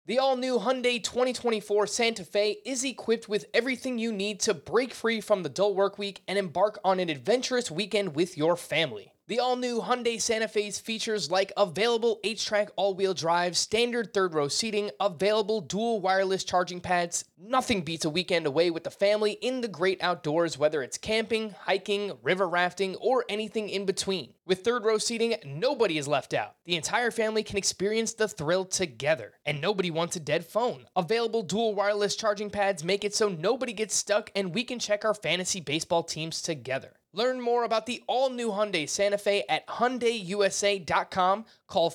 The all-new Hyundai 2024 Santa Fe is equipped with everything you need to break free from the dull work week and embark on an adventurous weekend with your family. The all-new Hyundai Santa Fe's features like available H-Track all-wheel drive, standard third-row seating, available dual wireless charging pads. Nothing beats a weekend away with the family in the great outdoors, whether it's camping, hiking, river rafting, or anything in between. With third-row seating, nobody is left out. The entire family can experience the thrill together, and nobody wants a dead phone. Available dual wireless charging pads make it so nobody gets stuck, and we can check our fantasy baseball teams together. Learn more about the all-new Hyundai Santa Fe at HyundaiUSA.com. Call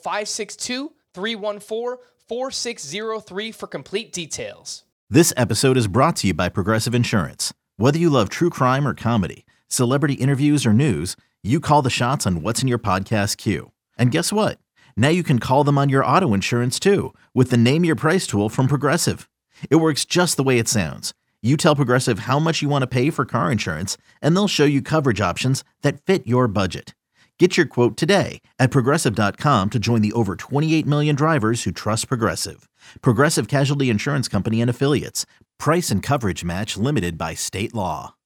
562-314-4603 for complete details. This episode is brought to you by Progressive Insurance. Whether you love true crime or comedy, celebrity interviews or news, you call the shots on what's in your podcast queue. And guess what? Now you can call them on your auto insurance too with the Name Your Price tool from Progressive. It works just the way it sounds. You tell Progressive how much you want to pay for car insurance, and they'll show you coverage options that fit your budget. Get your quote today at Progressive.com to join the over 28 million drivers who trust Progressive. Progressive Casualty Insurance Company and Affiliates. Price and coverage match limited by state law.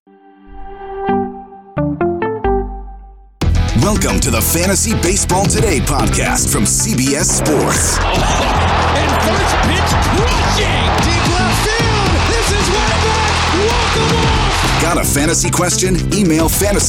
Welcome to the Fantasy Baseball Today podcast from CBS Sports. And first pitch crushing! Deep left field! This is way back! Walk them off! Got a fantasy question? Email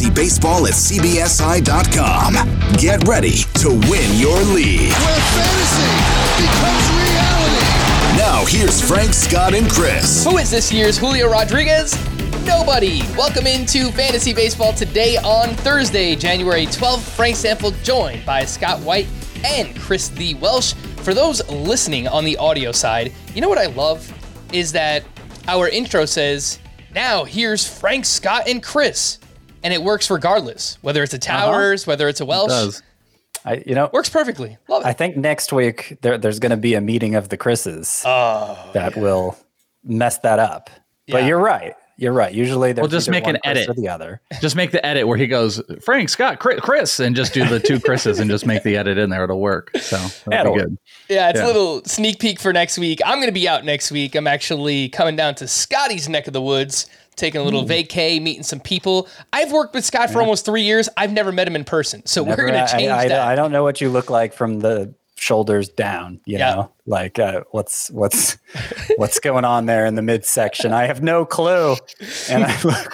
fantasybaseball@cbsi.com. Get ready to win your league. Where fantasy becomes reality. Now here's Frank, Scott, and Chris. Who is this year's Julio Rodriguez? Nobody. Welcome into Fantasy Baseball Today on Thursday, January 12th. Frank Stanfield joined by Scott White and Chris Lee Welsh. For those listening on the audio side, you know what I love is that our intro says, now here's Frank, Scott, and Chris. And it works regardless, whether it's a Towers, whether it's a Welsh. It does. Works perfectly. Love it. I think next week there's going to be a meeting of the Chris's that will mess that up. But you're right. You're right. Usually there's just make an edit or the other. Just make the edit where he goes, Frank, Scott, Chris, and just do the two Chris's and just make the edit in there. It'll work. So that'll be good. Yeah, it's a little sneak peek for next week. I'm going to be out next week. I'm actually coming down to Scotty's neck of the woods, taking a little vacay, meeting some people. I've worked with Scott for almost 3 years. I've never met him in person. So we're going to change that. I don't know what you look like from the shoulders down, you know, like what's going on there in the midsection. I have no clue. And I look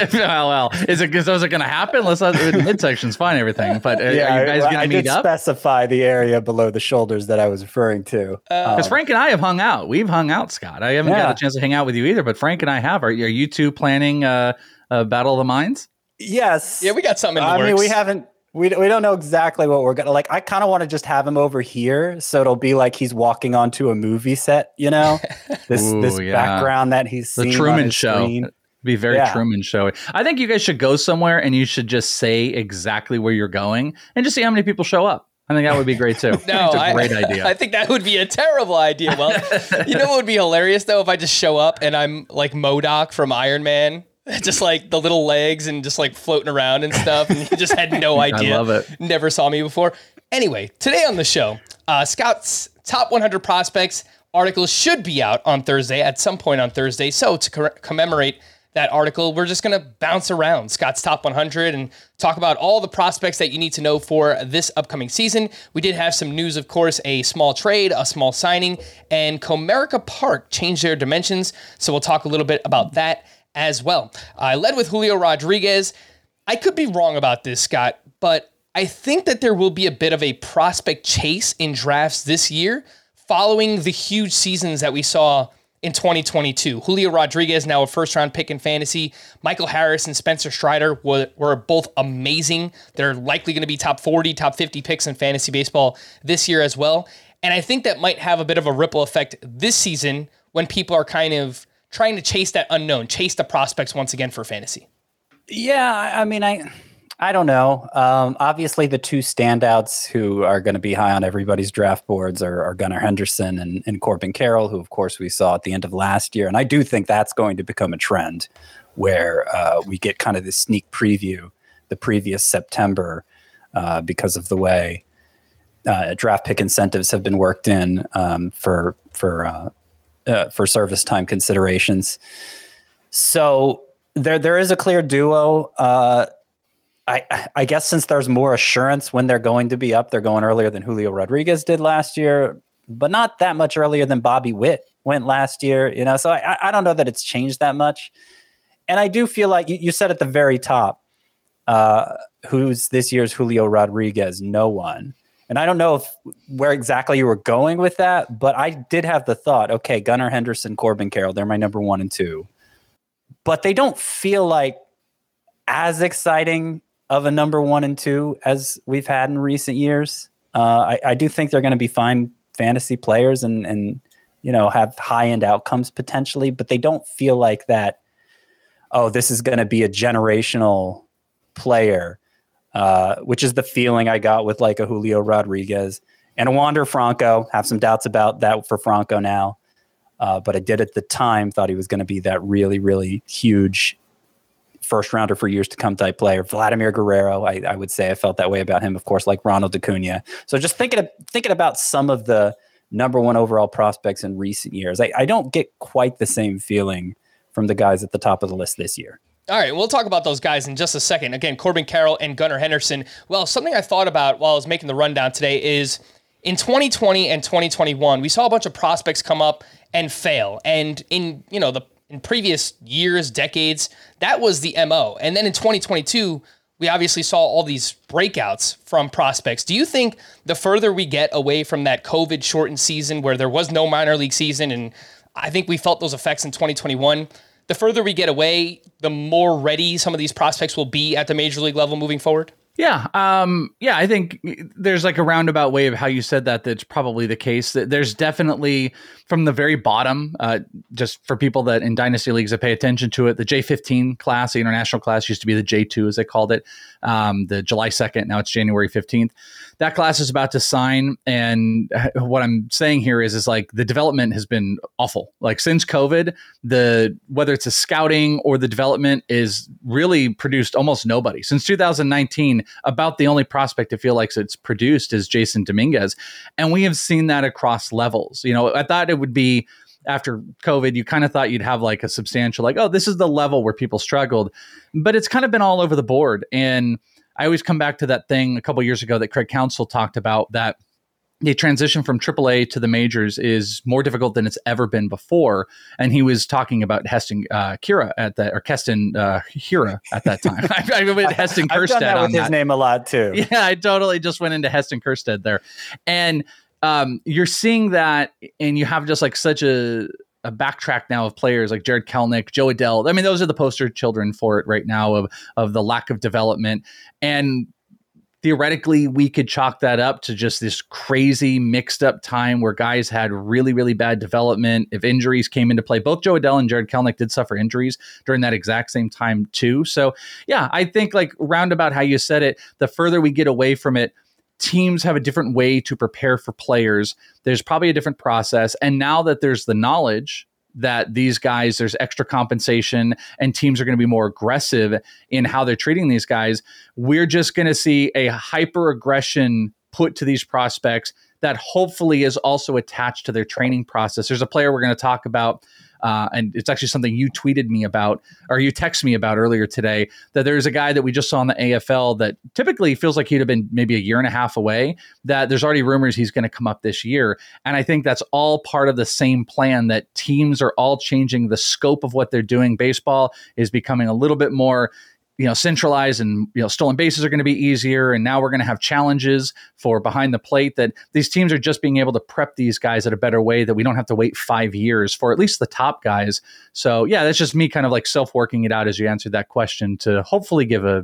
is it going to happen? The midsection's fine, everything. But are you guys going to meet up? I did specify the area below the shoulders that I was referring to. Because Frank and I have hung out. We've hung out, Scott. I haven't got a chance to hang out with you either, but Frank and I have. Are you two planning a Battle of the Minds? Yes. Yeah, we got something in the works. I mean, we haven't. We don't know exactly what we're gonna like. I kind of want to just have him over here, so it'll be like he's walking onto a movie set. You know, this background that he's seen. The Truman on his Show. Screen. It'd be very Truman Show. I think you guys should go somewhere and you should just say exactly where you're going and just see how many people show up. I think that would be great too. No, it's a great idea. I think that would be a terrible idea. Well, you know what would be hilarious though if I just show up and I'm like MODOK from Iron Man. Just like the little legs and just like floating around and stuff. And you just had no idea. I love it. Never saw me before. Anyway, today on the show, Scott's Top 100 Prospects article should be out on Thursday, at some point on Thursday. So to commemorate that article, we're just going to bounce around Scott's Top 100 and talk about all the prospects that you need to know for this upcoming season. We did have some news, of course, a small trade, a small signing, and Comerica Park changed their dimensions. So we'll talk a little bit about that as well. I led with Julio Rodriguez. I could be wrong about this, Scott, but I think that there will be a bit of a prospect chase in drafts this year following the huge seasons that we saw in 2022. Julio Rodriguez, now a first-round pick in fantasy. Michael Harris and Spencer Strider were both amazing. They're likely going to be top 40, top 50 picks in fantasy baseball this year as well. And I think that might have a bit of a ripple effect this season when people are kind of trying to chase that unknown, chase the prospects once again for fantasy. Yeah, I mean, I don't know. Obviously, the two standouts who are going to be high on everybody's draft boards are Gunnar Henderson and Corbin Carroll, who, of course, we saw at the end of last year. And I do think that's going to become a trend where we get kind of this sneak preview the previous September because of the way draft pick incentives have been worked in for service time considerations. So there is a clear duo. I guess since there's more assurance when they're going to be up, they're going earlier than Julio Rodriguez did last year, but not that much earlier than Bobby Witt went last year. So I don't know that it's changed that much. And I do feel like you said at the very top, who's this year's Julio Rodriguez? No one. And I don't know where exactly you were going with that, but I did have the thought, okay, Gunnar Henderson, Corbin Carroll, they're my number 1 and 2. But they don't feel like as exciting of a number 1 and 2 as we've had in recent years. I do think they're going to be fine fantasy players and have high-end outcomes potentially, but they don't feel like that, oh, this is going to be a generational player, which is the feeling I got with like a Julio Rodriguez and a Wander Franco. Have some doubts about that for Franco now. But I did at the time thought he was going to be that really, really huge first rounder for years to come type player. Vladimir Guerrero, I would say I felt that way about him, of course, like Ronald Acuna. So just thinking about some of the number 1 overall prospects in recent years, I don't get quite the same feeling from the guys at the top of the list this year. All right, we'll talk about those guys in just a second. Again, Corbin Carroll and Gunnar Henderson. Well, something I thought about while I was making the rundown today is in 2020 and 2021, we saw a bunch of prospects come up and fail. And in previous years, decades, that was the MO. And then in 2022, we obviously saw all these breakouts from prospects. Do you think the further we get away from that COVID shortened season where there was no minor league season, and I think we felt those effects in 2021, the further we get away, the more ready some of these prospects will be at the major league level moving forward? Yeah. I think there's like a roundabout way of how you said that. That's probably the case. There's definitely from the very bottom, just for people that in dynasty leagues that pay attention to it, the J15 class, the international class used to be the J2 as they called it, the July 2nd. Now it's January 15th. That class is about to sign. And what I'm saying here is like the development has been awful. Like since COVID, whether it's a scouting or the development is really produced almost nobody. Since 2019, about the only prospect I feel like it's produced is Jason Dominguez. And we have seen that across levels. I thought it would be after COVID, you kind of thought you'd have like a substantial, like, oh, this is the level where people struggled, but it's kind of been all over the board. And I always come back to that thing a couple of years ago that Craig Counsell talked about, that the transition from AAA to the majors is more difficult than it's ever been before. And he was talking about Heston Kira Keston Hira at that time. I went Heston Kjerstad. I've done that with his name a lot too. Yeah, I totally just went into Heston Kjerstad there. And you're seeing that, and you have just like such a backtrack now of players like Jared Kelenic, Joe Adell. I mean, those are the poster children for it right now of the lack of development. And theoretically, we could chalk that up to just this crazy mixed up time where guys had really, really bad development. If injuries came into play, both Joe Adell and Jared Kelenic did suffer injuries during that exact same time too. So yeah, I think like roundabout how you said it, the further we get away from it, teams have a different way to prepare for players. There's probably a different process. And now that there's the knowledge that these guys, there's extra compensation and teams are going to be more aggressive in how they're treating these guys, we're just going to see a hyper aggression put to these prospects that hopefully is also attached to their training process. There's a player we're going to talk about, and it's actually something you tweeted me about, or you texted me about earlier today, that there's a guy that we just saw in the AFL that typically feels like he'd have been maybe a year and a half away, that there's already rumors he's going to come up this year. And I think that's all part of the same plan, that teams are all changing the scope of what they're doing. Baseball is becoming a little bit more centralized, and stolen bases are going to be easier. And now we're going to have challenges for behind the plate, that these teams are just being able to prep these guys in a better way, that we don't have to wait 5 years for at least the top guys. So yeah, that's just me kind of like self-working it out as you answered that question to hopefully give a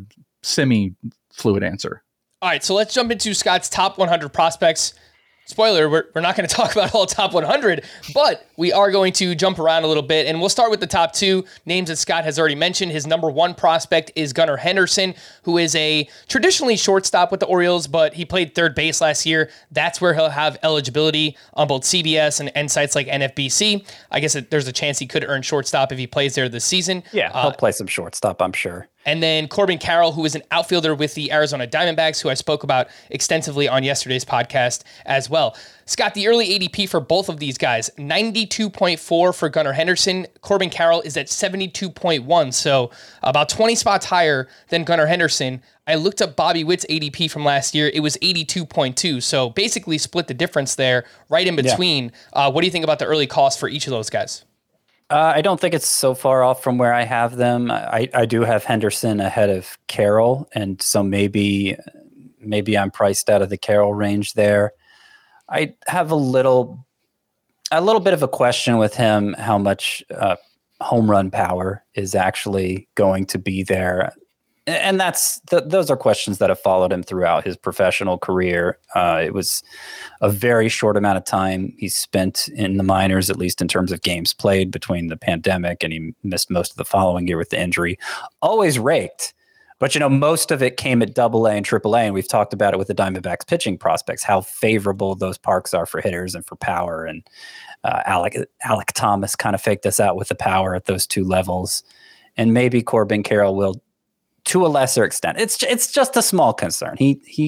semi-fluid answer. All right, so let's jump into Scott's top 100 prospects. Spoiler, we're not going to talk about all top 100, but we are going to jump around a little bit, and we'll start with the top two names that Scott has already mentioned. His number one prospect is Gunnar Henderson, who is a traditionally shortstop with the Orioles, but he played third base last year. That's where he'll have eligibility on both CBS and sites like NFBC. I guess there's a chance he could earn shortstop if he plays there this season. Yeah, he'll play some shortstop, I'm sure. And then Corbin Carroll, who is an outfielder with the Arizona Diamondbacks, who I spoke about extensively on yesterday's podcast as well. Scott, the early ADP for both of these guys, 92.4 for Gunnar Henderson. Corbin Carroll is at 72.1, so about 20 spots higher than Gunnar Henderson. I looked up Bobby Witt's ADP from last year. It was 82.2, so basically split the difference there, right in between. Yeah. What do you think about the early cost for each of those guys? I don't think it's so far off from where I have them. I do have Henderson ahead of Carroll, and so maybe I'm priced out of the Carroll range there. I have a little bit of a question with him, how much home run power is actually going to be there. And those are questions that have followed him throughout his professional career. It was a very short amount of time he spent in the minors, at least in terms of games played, between the pandemic, and he missed most of the following year with the injury. Always raked. But, most of it came at AA and AAA, and we've talked about it with the Diamondbacks pitching prospects, how favorable those parks are for hitters and for power. And Alec Thomas kind of faked us out with the power at those two levels. And maybe Corbin Carroll will, to a lesser extent. It's just a small concern.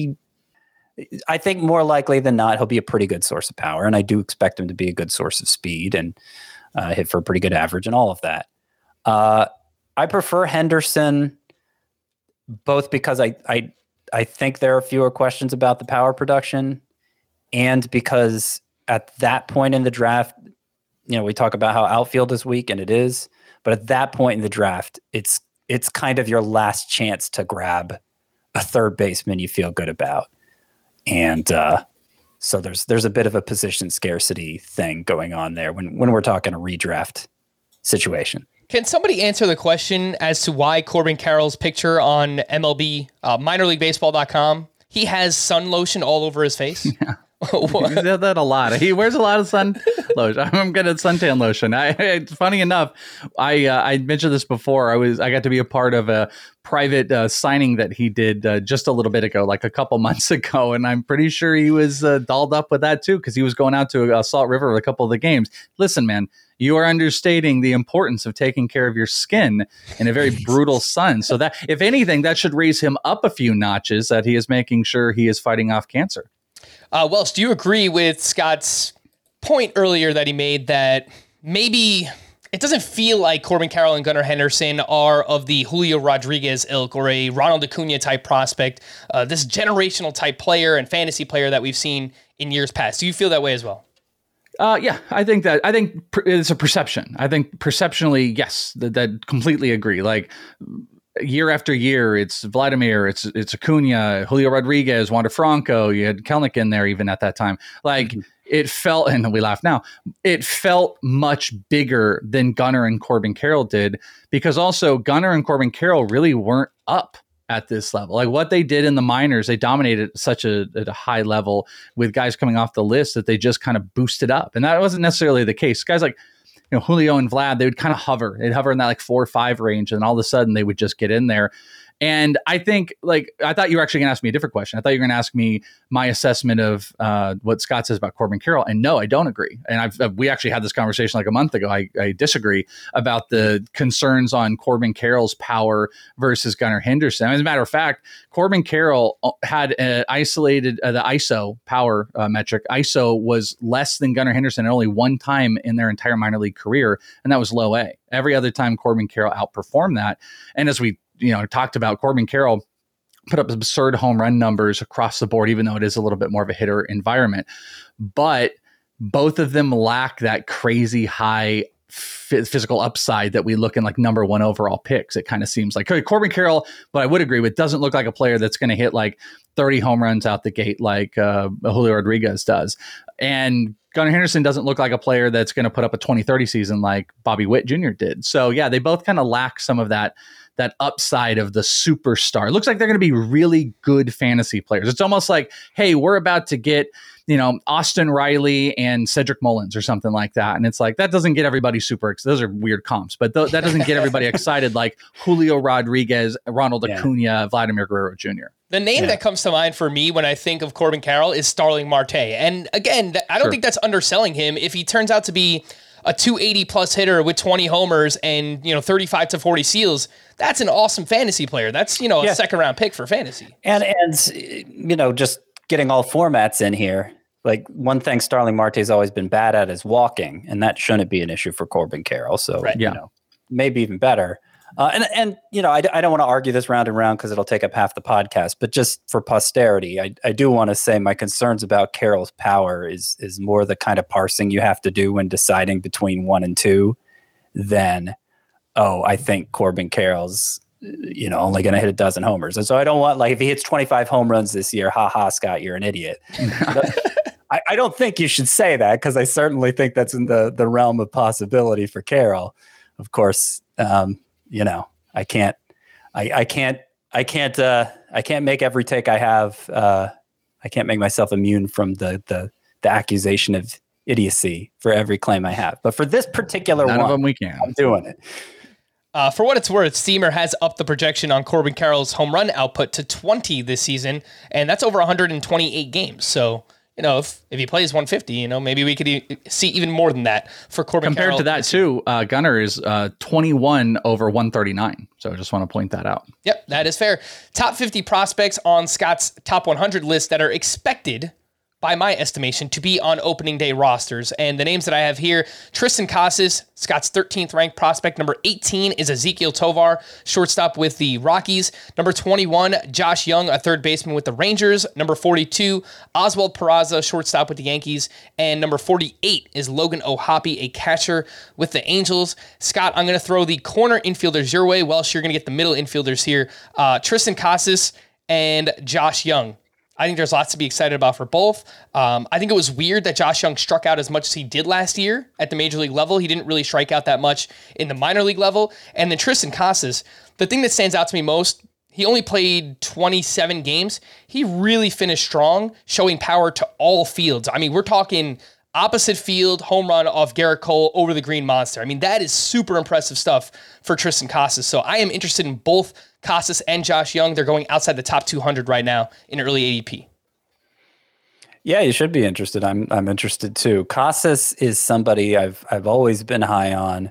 I think more likely than not, he'll be a pretty good source of power, and I do expect him to be a good source of speed and hit for a pretty good average and all of that. I prefer Henderson, both because I think there are fewer questions about the power production, and because at that point in the draft, we talk about how outfield is weak, and it is, but at that point in the draft, it's kind of your last chance to grab a third baseman you feel good about. And so there's a bit of a position scarcity thing going on there when we're talking a redraft situation. Can somebody answer the question as to why Corbin Carroll's picture on MLB, minorleaguebaseball.com, he has sun lotion all over his face? Yeah. He said that a lot. He wears a lot of sun lotion. I'm good at suntan lotion. Funny enough, I mentioned this before. I got to be a part of a private signing that he did just a little bit ago, like a couple months ago, and I'm pretty sure he was dolled up with that too, because he was going out to Salt River with a couple of the games. Listen, man, you are understating the importance of taking care of your skin in a very brutal sun. So that, if anything, that should raise him up a few notches, that he is making sure he is fighting off cancer. Welsh, do you agree with Scott's point earlier that he made that maybe it doesn't feel like Corbin Carroll and Gunnar Henderson are of the Julio Rodriguez ilk or a Ronald Acuna type prospect, this generational type player and fantasy player that we've seen in years past? Do you feel that way as well? Yeah, I think it's a perception. I think perceptionally, yes, that completely agree. Like, year after year, it's Vladimir, it's Acuna, Julio Rodriguez, Wander Franco. You had Kelenic in there even at that time. Like, it felt, and we laugh now, it felt much bigger than Gunnar and Corbin Carroll did, because also Gunnar and Corbin Carroll really weren't up at this level. Like, what they did in the minors, they dominated at a high level with guys coming off the list that they just kind of boosted up. And that wasn't necessarily the case. Guys like, Julio and Vlad, they would kind of hover. They'd hover in that like 4 or 5 range, and all of a sudden they would just get in there. And I think, I thought you were actually going to ask me a different question. I thought you were going to ask me my assessment of what Scott says about Corbin Carroll. And no, I don't agree. And we actually had this conversation like a month ago. I disagree about the concerns on Corbin Carroll's power versus Gunnar Henderson. As a matter of fact, Corbin Carroll had isolated the ISO power metric. ISO was less than Gunnar Henderson only one time in their entire minor league career, and that was low A. Every other time Corbin Carroll outperformed that. And as we talked about, Corbin Carroll put up absurd home run numbers across the board, even though it is a little bit more of a hitter environment. But both of them lack that crazy high physical upside that we look in like number 1 overall picks. It kind of seems like Corbin Carroll, but I would agree with, doesn't look like a player that's going to hit like 30 home runs out the gate like Julio Rodriguez does. And Gunnar Henderson doesn't look like a player that's going to put up a 20-30 season like Bobby Witt Jr. did. So yeah, they both kind of lack some of that upside of the superstar. It looks like they're going to be really good fantasy players. It's almost like, hey, we're about to get, Austin Riley and Cedric Mullins or something like that. And it's like, that doesn't get everybody super excited. Those are weird comps, but that doesn't get everybody excited like Julio Rodriguez, Ronald Acuna, Vladimir Guerrero Jr. The name that comes to mind for me when I think of Corbin Carroll is Starling Marte. And again, I don't think that's underselling him. If he turns out to be a 280 plus hitter with 20 homers and 35 to 40 steals, that's an awesome fantasy player. That's a second round pick for fantasy. And just getting all formats in here. Like, one thing Starling Marte's always been bad at is walking, and that shouldn't be an issue for Corbin Carroll. So, maybe even better. I don't want to argue this round and round because it'll take up half the podcast, but just for posterity, I do want to say my concerns about Carroll's power is more the kind of parsing you have to do when deciding between 1 and 2 than, I think Corbin Carroll's only going to hit a dozen homers. And so I don't want, like, if he hits 25 home runs this year, Scott, you're an idiot. I don't think you should say that, because I certainly think that's in the realm of possibility for Carroll. Of course, I can't make every take I have. I can't make myself immune from the accusation of idiocy for every claim I have. But for this particular None of them we can. I'm doing it. For what it's worth, Steamer has upped the projection on Corbin Carroll's home run output to 20 this season, and that's over 128 games. So, if he plays 150, maybe we could see even more than that for Corbin Carroll. Compared to that, too, Gunnar is 21 over 139. So I just want to point that out. Yep, that is fair. Top 50 prospects on Scott's top 100 list that are expected, by my estimation, to be on opening day rosters. And the names that I have here: Triston Casas, Scott's 13th ranked prospect. Number 18 is Ezequiel Tovar, shortstop with the Rockies. Number 21, Josh Young, a third baseman with the Rangers. Number 42, Oswald Peraza, shortstop with the Yankees. And number 48 is Logan O'Hoppe, a catcher with the Angels. Scott, I'm going to throw the corner infielders your way. Welsh, you're going to get the middle infielders here. Triston Casas and Josh Young. I think there's lots to be excited about for both. I think it was weird that Josh Young struck out as much as he did last year at the major league level. He didn't really strike out that much in the minor league level. And then Triston Casas, the thing that stands out to me most, he only played 27 games. He really finished strong, showing power to all fields. I mean, we're talking opposite field home run off Garrett Cole over the Green Monster. I mean, that is super impressive stuff for Triston Casas. So I am interested in both Casas and Josh Young. They're going outside the top 200 right now in early ADP. Yeah, you should be interested. I'm interested too. Casas is somebody I've always been high on.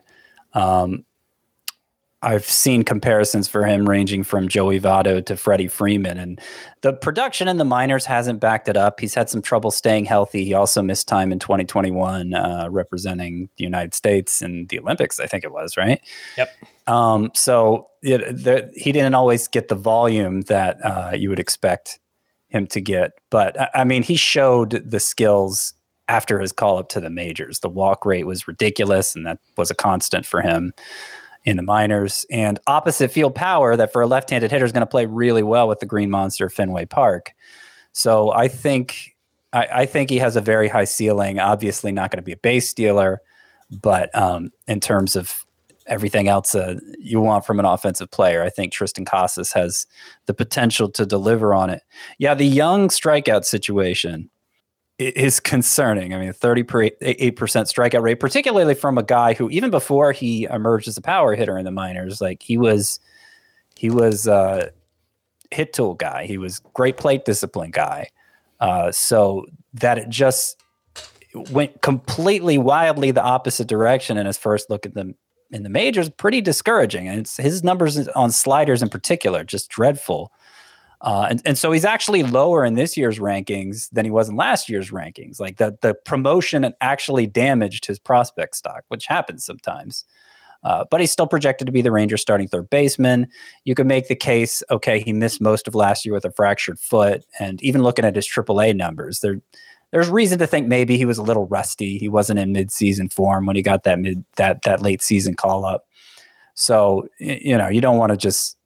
I've seen comparisons for him ranging from Joey Votto to Freddie Freeman, and the production in the minors hasn't backed it up. He's had some trouble staying healthy. He also missed time in 2021 representing the United States in the Olympics, I think it was, right? Yep. So he didn't always get the volume that you would expect him to get. But, I mean, he showed the skills after his call-up to the majors. The walk rate was ridiculous, and that was a constant for him in the minors, and opposite field power that for a left-handed hitter is going to play really well with the Green Monster Fenway Park. So I think he has a very high ceiling. Obviously not going to be a base stealer, but in terms of everything else you want from an offensive player, I think Triston Casas has the potential to deliver on it. Yeah, the Young strikeout situation is concerning. I mean, 38% strikeout rate, particularly from a guy who, even before he emerged as a power hitter in the minors, like he was a hit tool guy. He was great plate discipline guy. So that it just went completely wildly the opposite direction in his first look at them in the majors, pretty discouraging. And his numbers on sliders in particular, just dreadful. And so he's actually lower in this year's rankings than he was in last year's rankings. Like the promotion actually damaged his prospect stock, which happens sometimes. But he's still projected to be the Rangers' starting third baseman. You could make the case, okay, he missed most of last year with a fractured foot. And even looking at his AAA numbers, there's reason to think maybe he was a little rusty. He wasn't in mid-season form when he got that late season call up. So, you don't want to just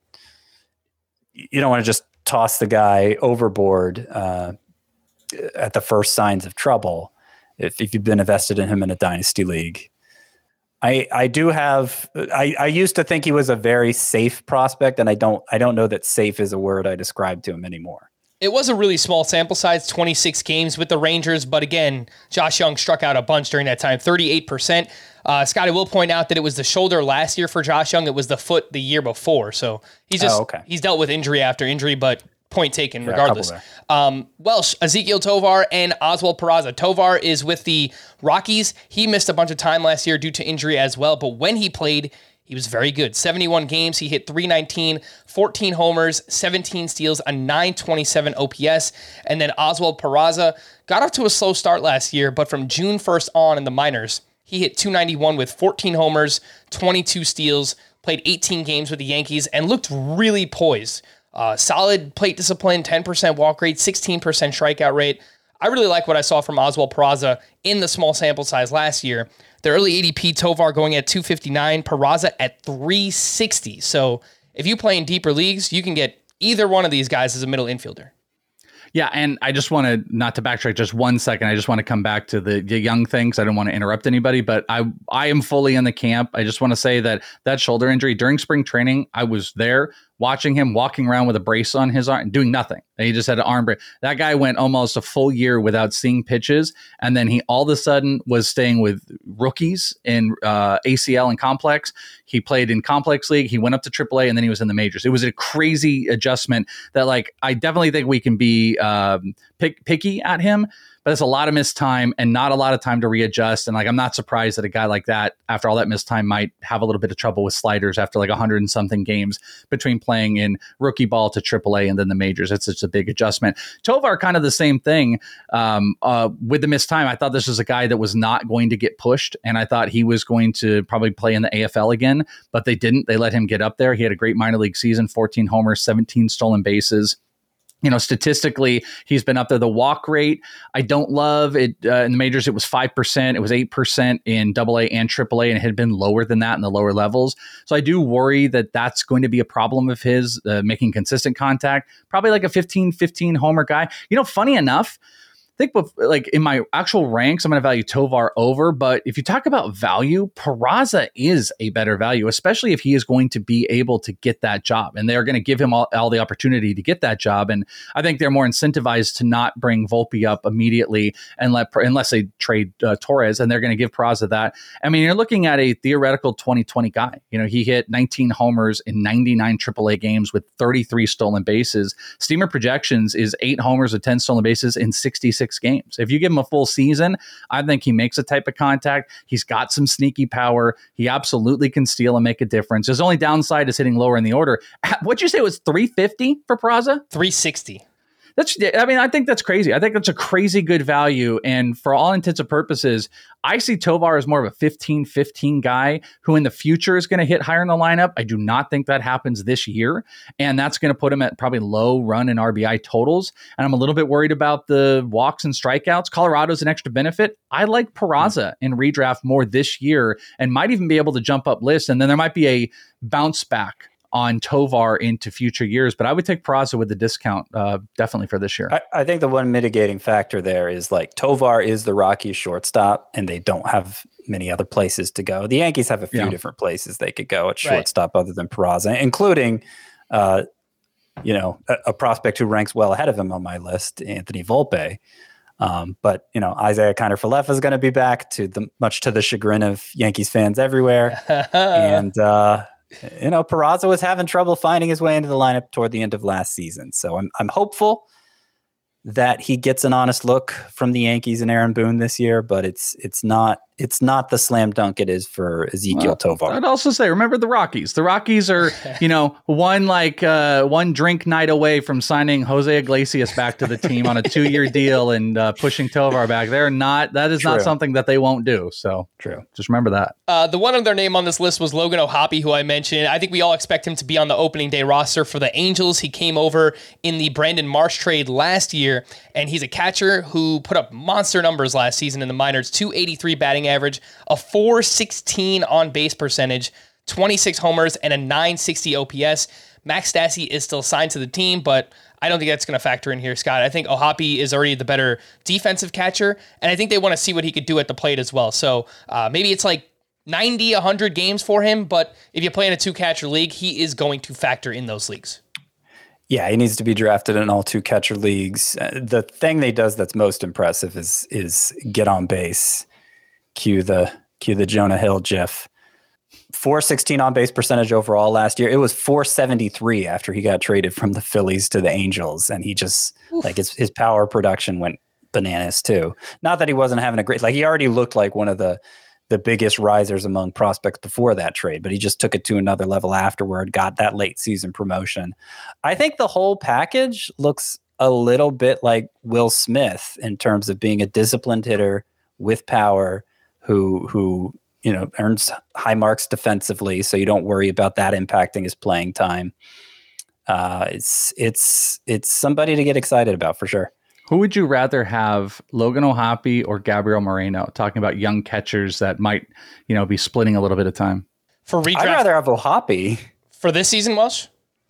toss the guy overboard at the first signs of trouble if you've been invested in him in a dynasty league. I used to think he was a very safe prospect, and I don't know that safe is a word I describe to him anymore. It was a really small sample size, 26 games with the Rangers, but again, Josh Young struck out a bunch during that time, 38%. Scotty will point out that it was the shoulder last year for Josh Young. It was the foot the year before. So he's dealt with injury after injury, but Point taken, Yeah, regardless. Welsh, Ezequiel Tovar, and Oswald Peraza. Tovar is with the Rockies. He missed a bunch of time last year due to injury as well, but when he played, he was very good. 71 games, he hit .319, 14 homers, 17 steals, a .927 OPS. And then Oswald Peraza got off to a slow start last year, but from June 1st on in the minors, he hit .291 with 14 homers, 22 steals, played 18 games with the Yankees, and looked really poised. Solid plate discipline, 10% walk rate, 16% strikeout rate. I really like what I saw from Oswald Peraza in the small sample size last year. The early ADP, Tovar going at 259, Peraza at 360. So if you play in deeper leagues, you can get either one of these guys as a middle infielder. Yeah, and I just want to, not to backtrack just 1 second, I just want to come back to the young things. I don't want to interrupt anybody, but I am fully in the camp. I just want to say that shoulder injury during spring training, I was there watching him walking around with a brace on his arm, doing nothing. And he just had an arm brace. That guy went almost a full year without seeing pitches, and then he all of a sudden was staying with rookies in ACL and Complex. He played in Complex League. He went up to AAA, and then he was in the majors. It was a crazy adjustment that, like, I definitely think we can be picky at him, but it's a lot of missed time and not a lot of time to readjust. And like, I'm not surprised that a guy like that, after all that missed time, might have a little bit of trouble with sliders after like 100 and something games between playing in rookie ball to AAA and then the majors. It's such a big adjustment. Tovar, kind of the same thing with the missed time. I thought this was a guy that was not going to get pushed, and I thought he was going to probably play in the AFL again, but they didn't. They let him get up there. He had a great minor league season, 14 homers, 17 stolen bases. You know, statistically, he's been up there. The walk rate, I don't love it. In the majors, it was 5%. It was 8% in AA and AAA, and it had been lower than that in the lower levels. So I do worry that that's going to be a problem of his, making consistent contact. Probably like a 15 homer guy. You know, funny enough, I think like in my actual ranks, I'm going to value Tovar over. But if you talk about value, Peraza is a better value, especially if he is going to be able to get that job. And they're going to give him all the opportunity to get that job. And I think they're more incentivized to not bring Volpe up immediately unless they trade Torres. And they're going to give Peraza that. I mean, you're looking at a theoretical 2020 guy. You know, he hit 19 homers in 99 AAA games with 33 stolen bases. Steamer projections is 8 homers with 10 stolen bases in 66 games. If you give him a full season, I think he makes a type of contact. He's got some sneaky power. He absolutely can steal and make a difference. His only downside is hitting lower in the order. What'd you say it was 350 for Peraza? 360. I think that's crazy. I think that's a crazy good value. And for all intents and purposes, I see Tovar as more of a 15-15 guy who in the future is going to hit higher in the lineup. I do not think that happens this year. And that's going to put him at probably low run and RBI totals. And I'm a little bit worried about the walks and strikeouts. Colorado's an extra benefit. I like Peraza in redraft more this year and might even be able to jump up lists. And then there might be a bounce back on Tovar into future years, but I would take Peraza with the discount definitely for this year. I think the one mitigating factor there is like Tovar is the Rockies shortstop, and they don't have many other places to go. The Yankees have a few different places they could go at shortstop other than Peraza, including a prospect who ranks well ahead of him on my list, Anthony Volpe. But Isaiah Kiner-Falefa is going to be back, much to the chagrin of Yankees fans everywhere, and Peraza was having trouble finding his way into the lineup toward the end of last season. So I'm hopeful that he gets an honest look from the Yankees and Aaron Boone this year, but it's not the slam dunk it is for Ezequiel Tovar. I'd also say, remember the Rockies. The Rockies are, one drink night away from signing Jose Iglesias back to the team on a 2-year deal and pushing Tovar back. That is not something that they won't do. So true. Just remember that. The one other name on this list was Logan O'Hoppe, who I mentioned. I think we all expect him to be on the opening day roster for the Angels. He came over in the Brandon Marsh trade last year, and he's a catcher who put up monster numbers last season in the minors, 283 batting average, a 416 on base percentage, 26 homers, and a 960 OPS. Max Stassi is still signed to the team, but I don't think that's going to factor in here, Scott. I think O'Hoppe is already the better defensive catcher, and I think they want to see what he could do at the plate as well. So maybe it's like 90, 100 games for him, but if you play in a 2-catcher league, he is going to factor in those leagues. Yeah, he needs to be drafted in all 2-catcher leagues. The thing that he does that's most impressive is get on base. Cue the Jonah Hill gif. 416 on base percentage overall last year. It was 473 after he got traded from the Phillies to the Angels, and he just like his power production went bananas too. Not that he wasn't having a great, like he already looked like one of the biggest risers among prospects before that trade, but he just took it to another level afterward, got that late season promotion. I think the whole package looks a little bit like Will Smith in terms of being a disciplined hitter with power who earns high marks defensively, so you don't worry about that impacting his playing time. It's somebody to get excited about for sure. Who would you rather have, Logan O'Hoppe or Gabriel Moreno? Talking about young catchers that might, be splitting a little bit of time. For redraft, I'd rather have O'Hoppe for this season, Welsh.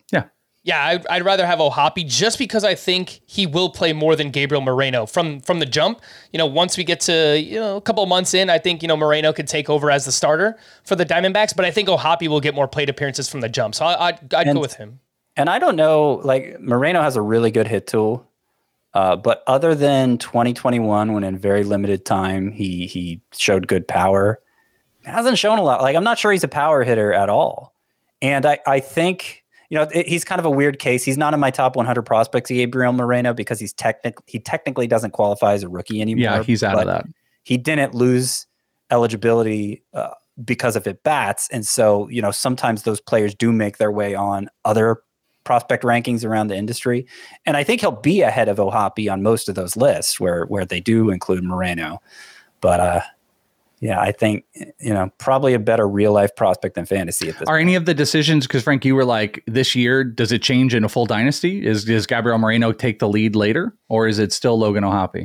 Yeah, I'd rather have O'Hoppe just because I think he will play more than Gabriel Moreno from the jump. Once we get to a couple of months in, I think Moreno could take over as the starter for the Diamondbacks, but I think O'Hoppe will get more plate appearances from the jump, so I'd go with him. And I don't know, like Moreno has a really good hit tool, but other than 2021, when in very limited time he showed good power, hasn't shown a lot. Like I'm not sure he's a power hitter at all, and I think. He's kind of a weird case. He's not in my top 100 prospects, Gabriel Moreno, because he technically doesn't qualify as a rookie anymore. Yeah, he's out of that. He didn't lose eligibility because of at-bats. And so, sometimes those players do make their way on other prospect rankings around the industry. And I think he'll be ahead of O'Hoppe on most of those lists where they do include Moreno. But, yeah, I think, probably a better real life prospect than fantasy at this point. Are any of the decisions, because Frank, you were like, this year, does it change in a full dynasty? Does Gabriel Moreno take the lead later, or is it still Logan O'Hoppe?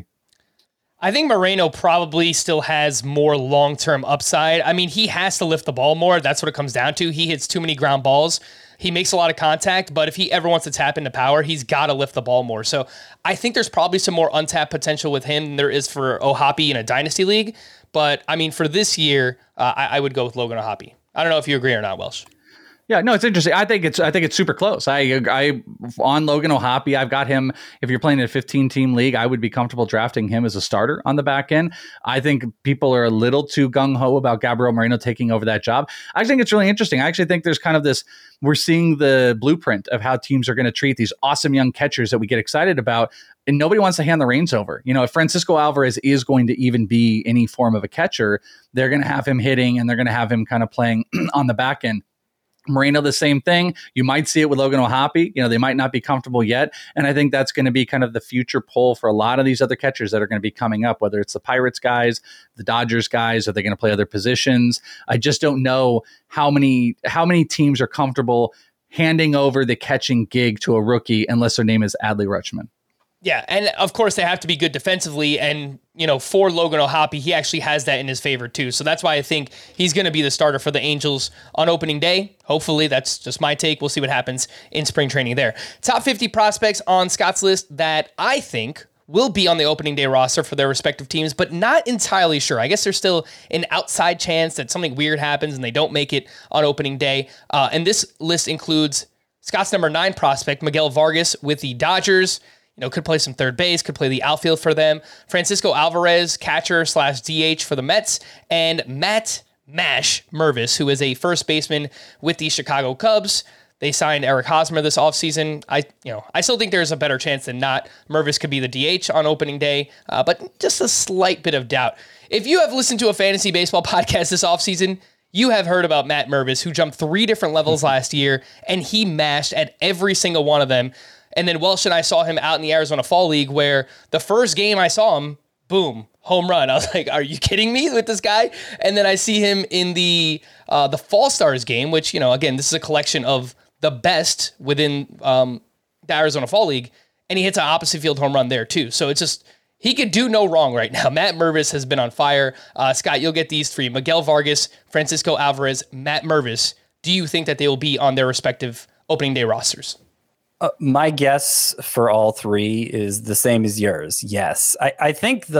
I think Moreno probably still has more long-term upside. I mean, he has to lift the ball more. That's what it comes down to. He hits too many ground balls. He makes a lot of contact, but if he ever wants to tap into power, he's got to lift the ball more. So I think there's probably some more untapped potential with him than there is for O'Hoppe in a dynasty league. But I mean, for this year, I would go with Logan O'Hoppe. I don't know if you agree or not, Welsh. Yeah, no, it's interesting. I think it's super close. I on Logan O'Hoppe, I've got him. If you're playing in a 15-team league, I would be comfortable drafting him as a starter on the back end. I think people are a little too gung-ho about Gabriel Moreno taking over that job. I think it's really interesting. I actually think there's kind of this, we're seeing the blueprint of how teams are going to treat these awesome young catchers that we get excited about, and nobody wants to hand the reins over. If Francisco Alvarez is going to even be any form of a catcher, they're going to have him hitting and they're going to have him kind of playing on the back end. Moreno, the same thing. You might see it with Logan O'Hoppe. They might not be comfortable yet. And I think that's going to be kind of the future pull for a lot of these other catchers that are going to be coming up, whether it's the Pirates guys, the Dodgers guys, are they going to play other positions? I just don't know how many teams are comfortable handing over the catching gig to a rookie unless their name is Adley Rutschman. Yeah, and of course they have to be good defensively, and for Logan O'Hoppe, he actually has that in his favor too. So that's why I think he's going to be the starter for the Angels on opening day. Hopefully, that's just my take. We'll see what happens in spring training there. Top 50 prospects on Scott's list that I think will be on the opening day roster for their respective teams, but not entirely sure. I guess there's still an outside chance that something weird happens and they don't make it on opening day. And this list includes Scott's number 9 prospect, Miguel Vargas with the Dodgers. Could play some third base, could play the outfield for them. Francisco Alvarez, catcher/DH for the Mets, and Matt Mash Mervis, who is a first baseman with the Chicago Cubs. They signed Eric Hosmer this offseason. I still think there's a better chance than not. Mervis could be the DH on opening day, but just a slight bit of doubt. If you have listened to a fantasy baseball podcast this offseason, you have heard about Matt Mervis, who jumped 3 different levels last year, and he mashed at every single one of them. And then Welsh and I saw him out in the Arizona Fall League, where the first game I saw him, boom, home run. I was like, are you kidding me with this guy? And then I see him in the Fall Stars game, which, again, this is a collection of the best within the Arizona Fall League, and he hits an opposite field home run there too. So it's just, he could do no wrong right now. Matt Mervis has been on fire. Scott, you'll get these 3: Miguel Vargas, Francisco Alvarez, Matt Mervis. Do you think that they will be on their respective opening day rosters? My guess for all 3 is the same as yours. Yes, I think the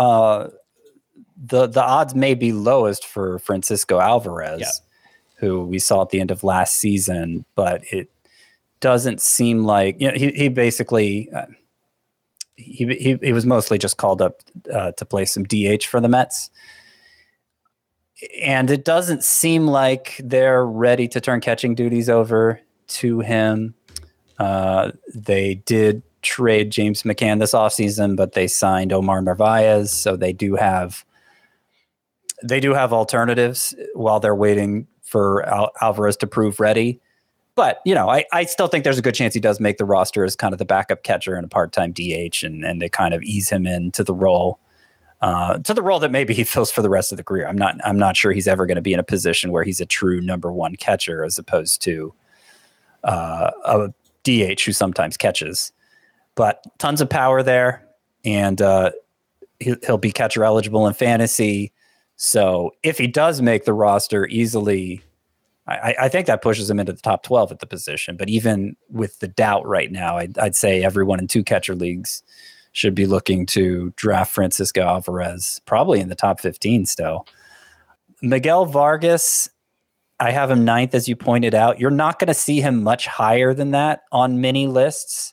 odds may be lowest for Francisco Alvarez, who we saw at the end of last season, but it doesn't seem like he basically he was mostly just called up to play some DH for the Mets. And it doesn't seem like they're ready to turn catching duties over to him. They did trade James McCann this offseason, but they signed Omar Narvaez, so they do have alternatives while they're waiting for Alvarez to prove ready. But, I still think there's a good chance he does make the roster as kind of the backup catcher and a part-time DH, and they kind of ease him into the role that maybe he fills for the rest of the career. I'm not sure he's ever going to be in a position where he's a true number one catcher as opposed to a DH who sometimes catches. But tons of power there, and he'll be catcher eligible in fantasy. So if he does make the roster easily, I think that pushes him into the top 12 at the position. But even with the doubt right now, I'd say everyone in 2 catcher leagues should be looking to draft Francisco Alvarez, probably in the top 15 still. Miguel Vargas, I have him 9th, as you pointed out. You're not going to see him much higher than that on many lists.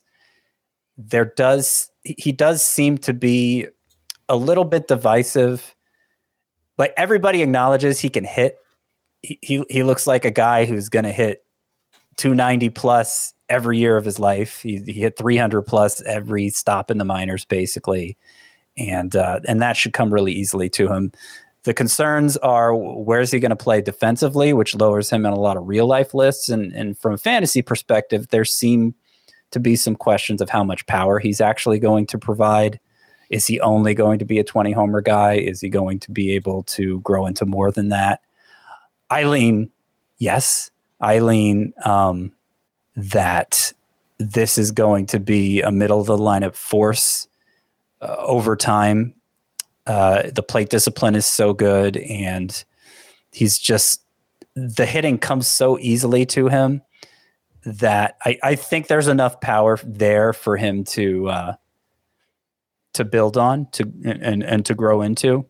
He does seem to be a little bit divisive. Like, everybody acknowledges he can hit. He looks like a guy who's going to hit 290 plus every year of his life. He hit 300 plus every stop in the minors, basically. And that should come really easily to him. The concerns are, where's he going to play defensively, which lowers him in a lot of real life lists. And from a fantasy perspective, there seem to be some questions of how much power he's actually going to provide. Is he only going to be a 20 homer guy? Is he going to be able to grow into more than that? Yes. That this is going to be a middle of the lineup force over time. The plate discipline is so good, and the hitting comes so easily to him that I think there's enough power there for him to build on and to grow into.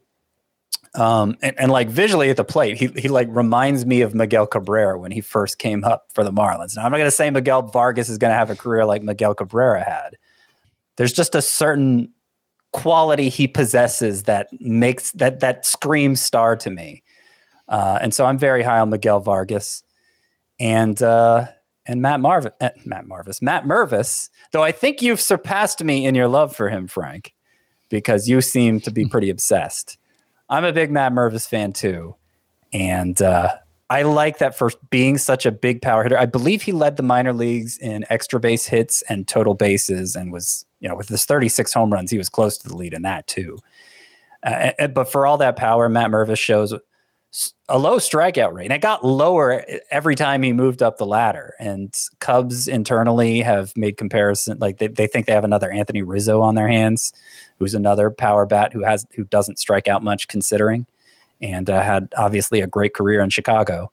And like visually at the plate, he like reminds me of Miguel Cabrera when he first came up for the Marlins. Now, I'm not going to say Miguel Vargas is going to have a career like Miguel Cabrera had. There's just a certain quality he possesses that makes that screams star to me. And so I'm very high on Miguel Vargas and Matt Mervis, though I think you've surpassed me in your love for him, Frank, because you seem to be pretty obsessed. I'm a big Matt Mervis fan too. And I like that for being such a big power hitter. I believe he led the minor leagues in extra base hits and total bases, and was, with his 36 home runs, he was close to the lead in that too. But for all that power, Matt Mervis shows a low strikeout rate. And it got lower every time he moved up the ladder. And Cubs internally have made comparison. Like they think they have another Anthony Rizzo on their hands, who's another power bat who doesn't strike out much considering, and had obviously a great career in Chicago.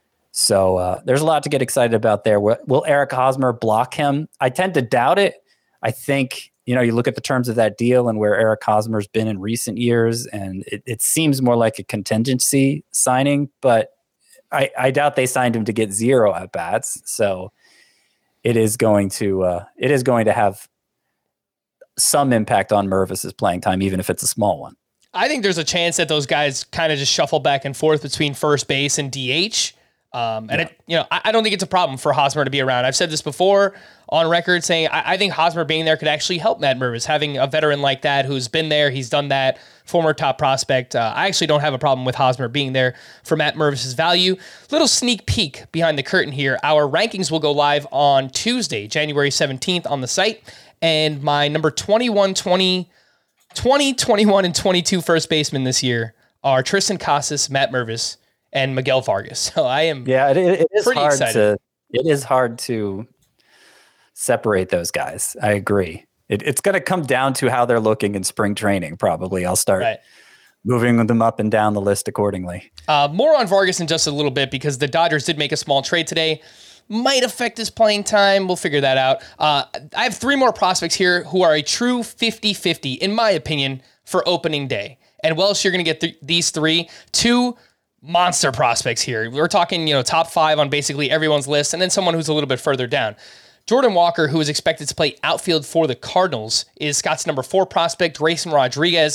So there's a lot to get excited about there. Will Eric Hosmer block him? I tend to doubt it. I think, you look at the terms of that deal and where Eric Hosmer's been in recent years, and it seems more like a contingency signing, but I doubt they signed him to get 0 at bats. So it is going to have some impact on Mervis's playing time, even if it's a small one. I think there's a chance that those guys kind of just shuffle back and forth between first base and DH. I don't think it's a problem for Hosmer to be around. I've said this before on record, saying I think Hosmer being there could actually help Matt Mervis. Having a veteran like that who's been there, he's done that, former top prospect. I actually don't have a problem with Hosmer being there for Matt Mervis's value. Little sneak peek behind the curtain here. Our rankings will go live on Tuesday, January 17th on the site. And my number 21, 21, and 22 first basemen this year are Tristan Casas, Matt Mervis, and Miguel Vargas. So I am it is pretty hard excited. It is hard to separate those guys. I agree. It's going to come down to how they're looking in spring training. Probably I'll start moving them up and down the list accordingly. More on Vargas in just a little bit, because the Dodgers did make a small trade today. Might affect his playing time. We'll figure that out. I have 3 more prospects here who are a true 50-50, in my opinion, for opening day. And Welsh, you're going to get these 2 monster prospects here. We're talking, top 5 on basically everyone's list, and then someone who's a little bit further down. Jordan Walker, who is expected to play outfield for the Cardinals, is Scott's number 4 prospect. Grayson Rodriguez,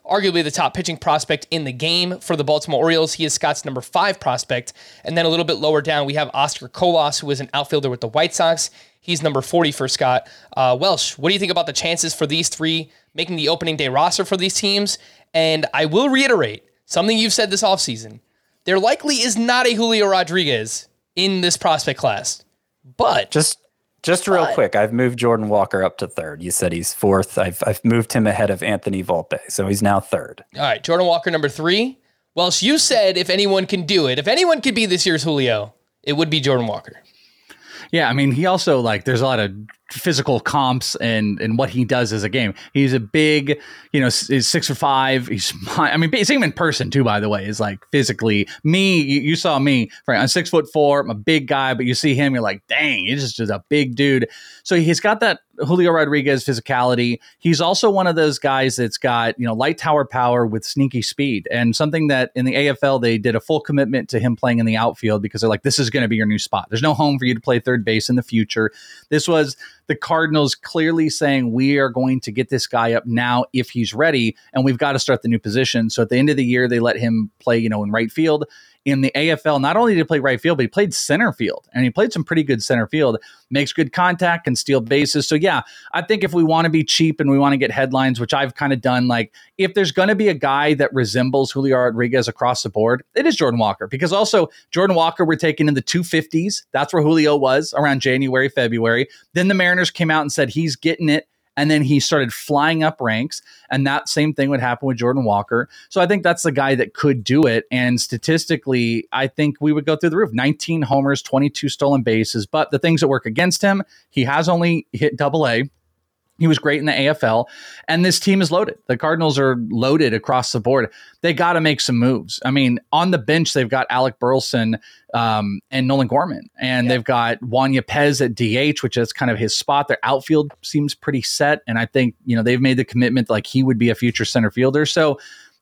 arguably the top pitching prospect in the game for the Baltimore Orioles. He is Scott's number 5 prospect. And then a little bit lower down, we have Oscar Colas, who is an outfielder with the White Sox. He's number 40 for Scott. Welsh, what do you think about the chances for these 3 making the opening day roster for these teams? And I will reiterate something you've said this offseason. There likely is not a Julio Rodriguez in this prospect class. But just real quick, I've moved Jordan Walker up to 3rd. You said he's 4th. I've moved him ahead of Anthony Volpe, so he's now 3rd. All right, Jordan Walker number 3. Welsh, you said if anyone can do it, if anyone could be this year's Julio, it would be Jordan Walker. Yeah, I mean, he also, there's a lot of physical comps and what he does as a game. He's a big, he's 6'5". He's even in person too, by the way, is physically me. You saw me, right? I'm 6'4". I'm a big guy, but you see him, you're like, dang, he's just a big dude. So he's got that Julio Rodriguez physicality. He's also one of those guys that's got, light tower power with sneaky speed, and something that in the AFL, they did a full commitment to him playing in the outfield because they're like, this is going to be your new spot. There's no home for you to play third base in the future. This was the Cardinals clearly saying, we are going to get this guy up now if he's ready, and we've got to start the new position. So at the end of the year, they let him play, in right field. In the AFL, not only did he play right field, but he played center field, and he played some pretty good center field, makes good contact, can steal bases. So yeah, I think if we want to be cheap and we want to get headlines, which I've kind of done, if there's going to be a guy that resembles Julio Rodriguez across the board, it is Jordan Walker, because also Jordan Walker we're taking in the 250s. That's where Julio was around January, February. Then the Mariners came out and said he's getting it. And then he started flying up ranks, and that same thing would happen with Jordan Walker. So I think that's the guy that could do it. And statistically, I think we would go through the roof. 19 homers, 22 stolen bases. But the things that work against him, he has only hit AA. He was great in the AFL, and this team is loaded. The Cardinals are loaded across the board. They got to make some moves. I mean, on the bench, they've got Alec Burleson and Nolan Gorman, and they've got Juan Yepez at DH, which is kind of his spot. Their outfield seems pretty set, and I think they've made the commitment he would be a future center fielder. So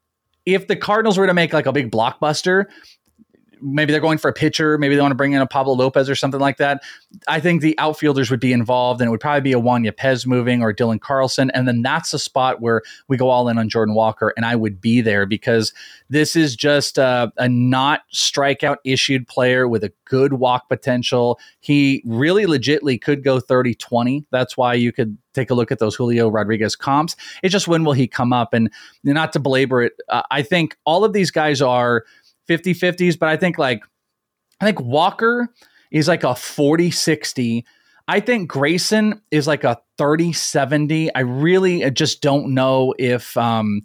if the Cardinals were to make a big blockbuster, maybe they're going for a pitcher. Maybe they want to bring in a Pablo Lopez or something like that. I think the outfielders would be involved, and it would probably be a Juan Yepez moving or Dylan Carlson. And then that's a spot where we go all in on Jordan Walker, and I would be there because this is just a not strikeout issued player with a good walk potential. He really legitly could go 30-20. That's why you could take a look at those Julio Rodriguez comps. It's just when will he come up? And not to belabor it, I think all of these guys are 50-50s, but I think Walker is a 40-60. I think Grayson is a 30-70. I really just don't know if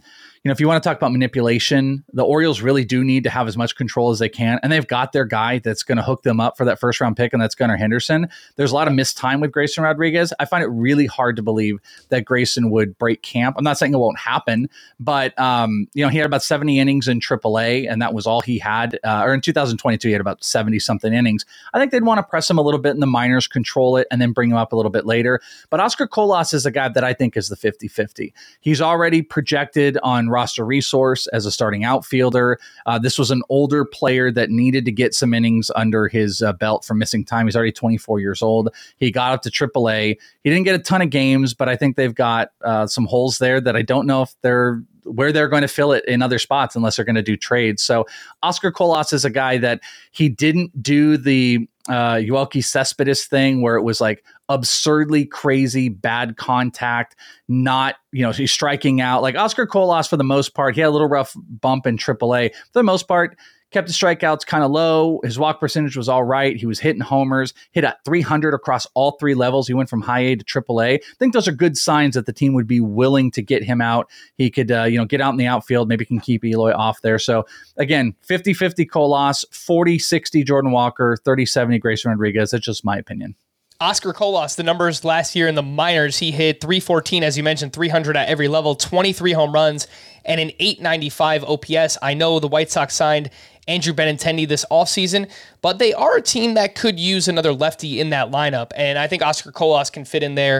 if you want to talk about manipulation, the Orioles really do need to have as much control as they can. And they've got their guy that's going to hook them up for that first round pick, and that's Gunnar Henderson. There's a lot of missed time with Grayson Rodriguez. I find it really hard to believe that Grayson would break camp. I'm not saying it won't happen, but he had about 70 innings in AAA, and that was all he had. Or in 2022, he had about 70 something innings. I think they'd want to press him a little bit in the minors, control it, and then bring him up a little bit later. But Oscar Colas is a guy that I think is the 50-50. He's already projected on roster resource as a starting outfielder. This was an older player that needed to get some innings under his belt from missing time. He's already 24 years old. He got up to AAA. He didn't get a ton of games, but I think they've got some holes there that I don't know if where they're going to fill it in other spots unless they're going to do trades. So Oscar Colas is a guy that he didn't do the Yoelqui Cespedes thing where it was absurdly crazy bad contact, not, he's striking out. Oscar Colas, for the most part, he had a little rough bump in AAA. For the most part, kept the strikeouts kind of low. His walk percentage was all right. He was hitting homers, hit at 300 across all 3 levels. He went from high A to AAA. I think those are good signs that the team would be willing to get him out. He could, get out in the outfield, maybe can keep Eloy off there. So again, 50-50 Colas, 40-60 Jordan Walker, 30-70 Grayson Rodriguez. That's just my opinion. Oscar Colas, the numbers last year in the minors, he hit 314, as you mentioned, 300 at every level, 23 home runs, and an 895 OPS. I know the White Sox signed Andrew Benintendi this offseason, but they are a team that could use another lefty in that lineup, and I think Oscar Colas can fit in there,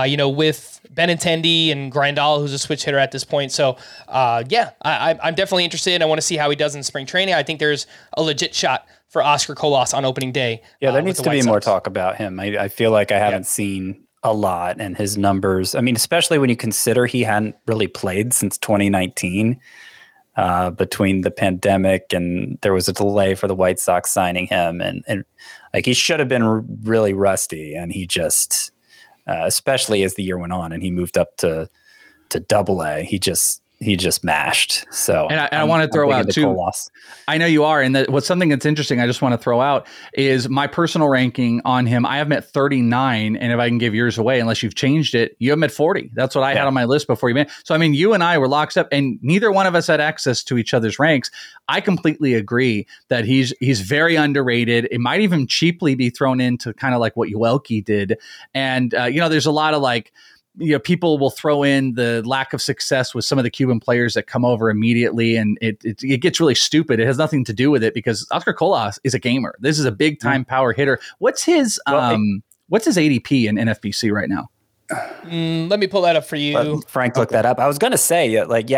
with Benintendi and Grandal, who's a switch hitter at this point. So, I'm definitely interested. I want to see how he does in spring training. I think there's a legit shot for Oscar Colas on opening day. Yeah, there needs to be more talk about him. I feel like I haven't seen a lot, and his numbers, I mean, especially when you consider he hadn't really played since 2019 between the pandemic and there was a delay for the White Sox signing him. And like he should have been really rusty. And he just, especially as the year went on and he moved up to AA, he just mashed. So, and I want to throw out too. I know you are, and what's something that's interesting. I just want to throw out is my personal ranking on him. I have him at 39, and if I can give yours away, unless you've changed it, you have him at 40. That's what I had on my list before you made. So I mean, you and I were locked up, and neither one of us had access to each other's ranks. I completely agree that he's very underrated. It might even cheaply be thrown into kind of like what Uelke did, and there's a lot of like. People will throw in the lack of success with some of the Cuban players that come over immediately, and it gets really stupid. It has nothing to do with it because Oscar Colas is a gamer. This is a big time power hitter. What's his ADP in NFBC right now? Let me pull that up for you. Frank, look that up. I was going to say,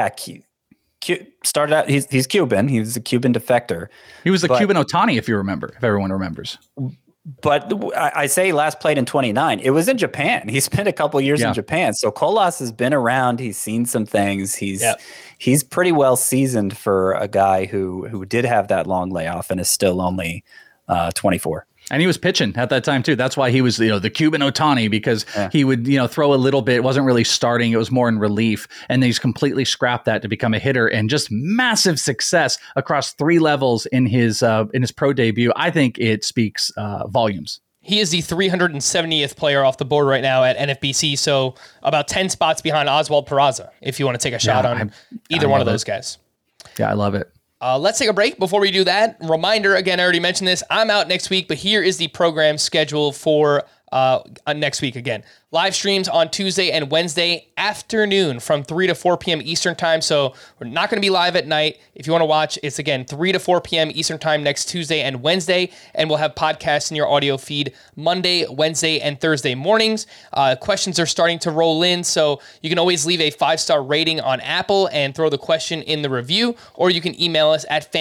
started out. He's Cuban. He was a Cuban defector. He was the Cuban Ohtani, if you remember, if everyone remembers. But I say last played in 29. It was in Japan. He spent a couple years in Japan. So Colas has been around. He's seen some things. He's pretty well seasoned for a guy who did have that long layoff and is still only 24. And he was pitching at that time too. That's why he was, the Cuban Ohtani, because he would, throw a little bit. It wasn't really starting. It was more in relief. And he's completely scrapped that to become a hitter and just massive success across 3 levels in his pro debut. I think it speaks volumes. He is the 370th player off the board right now at NFBC. So about 10 spots behind Oswald Peraza, if you want to take a shot on either one of those guys. Yeah, I love it. Let's take a break. Before we do that, reminder, again, I already mentioned this. I'm out next week, but here is the program schedule for next week again. Live streams on Tuesday and Wednesday afternoon from 3 to 4 p.m. Eastern time. So we're not going to be live at night. If you want to watch, it's again 3 to 4 p.m. Eastern time next Tuesday and Wednesday. And we'll have podcasts in your audio feed Monday, Wednesday, and Thursday mornings. Questions are starting to roll in. So you can always leave a 5-star rating on Apple and throw the question in the review, or you can email us at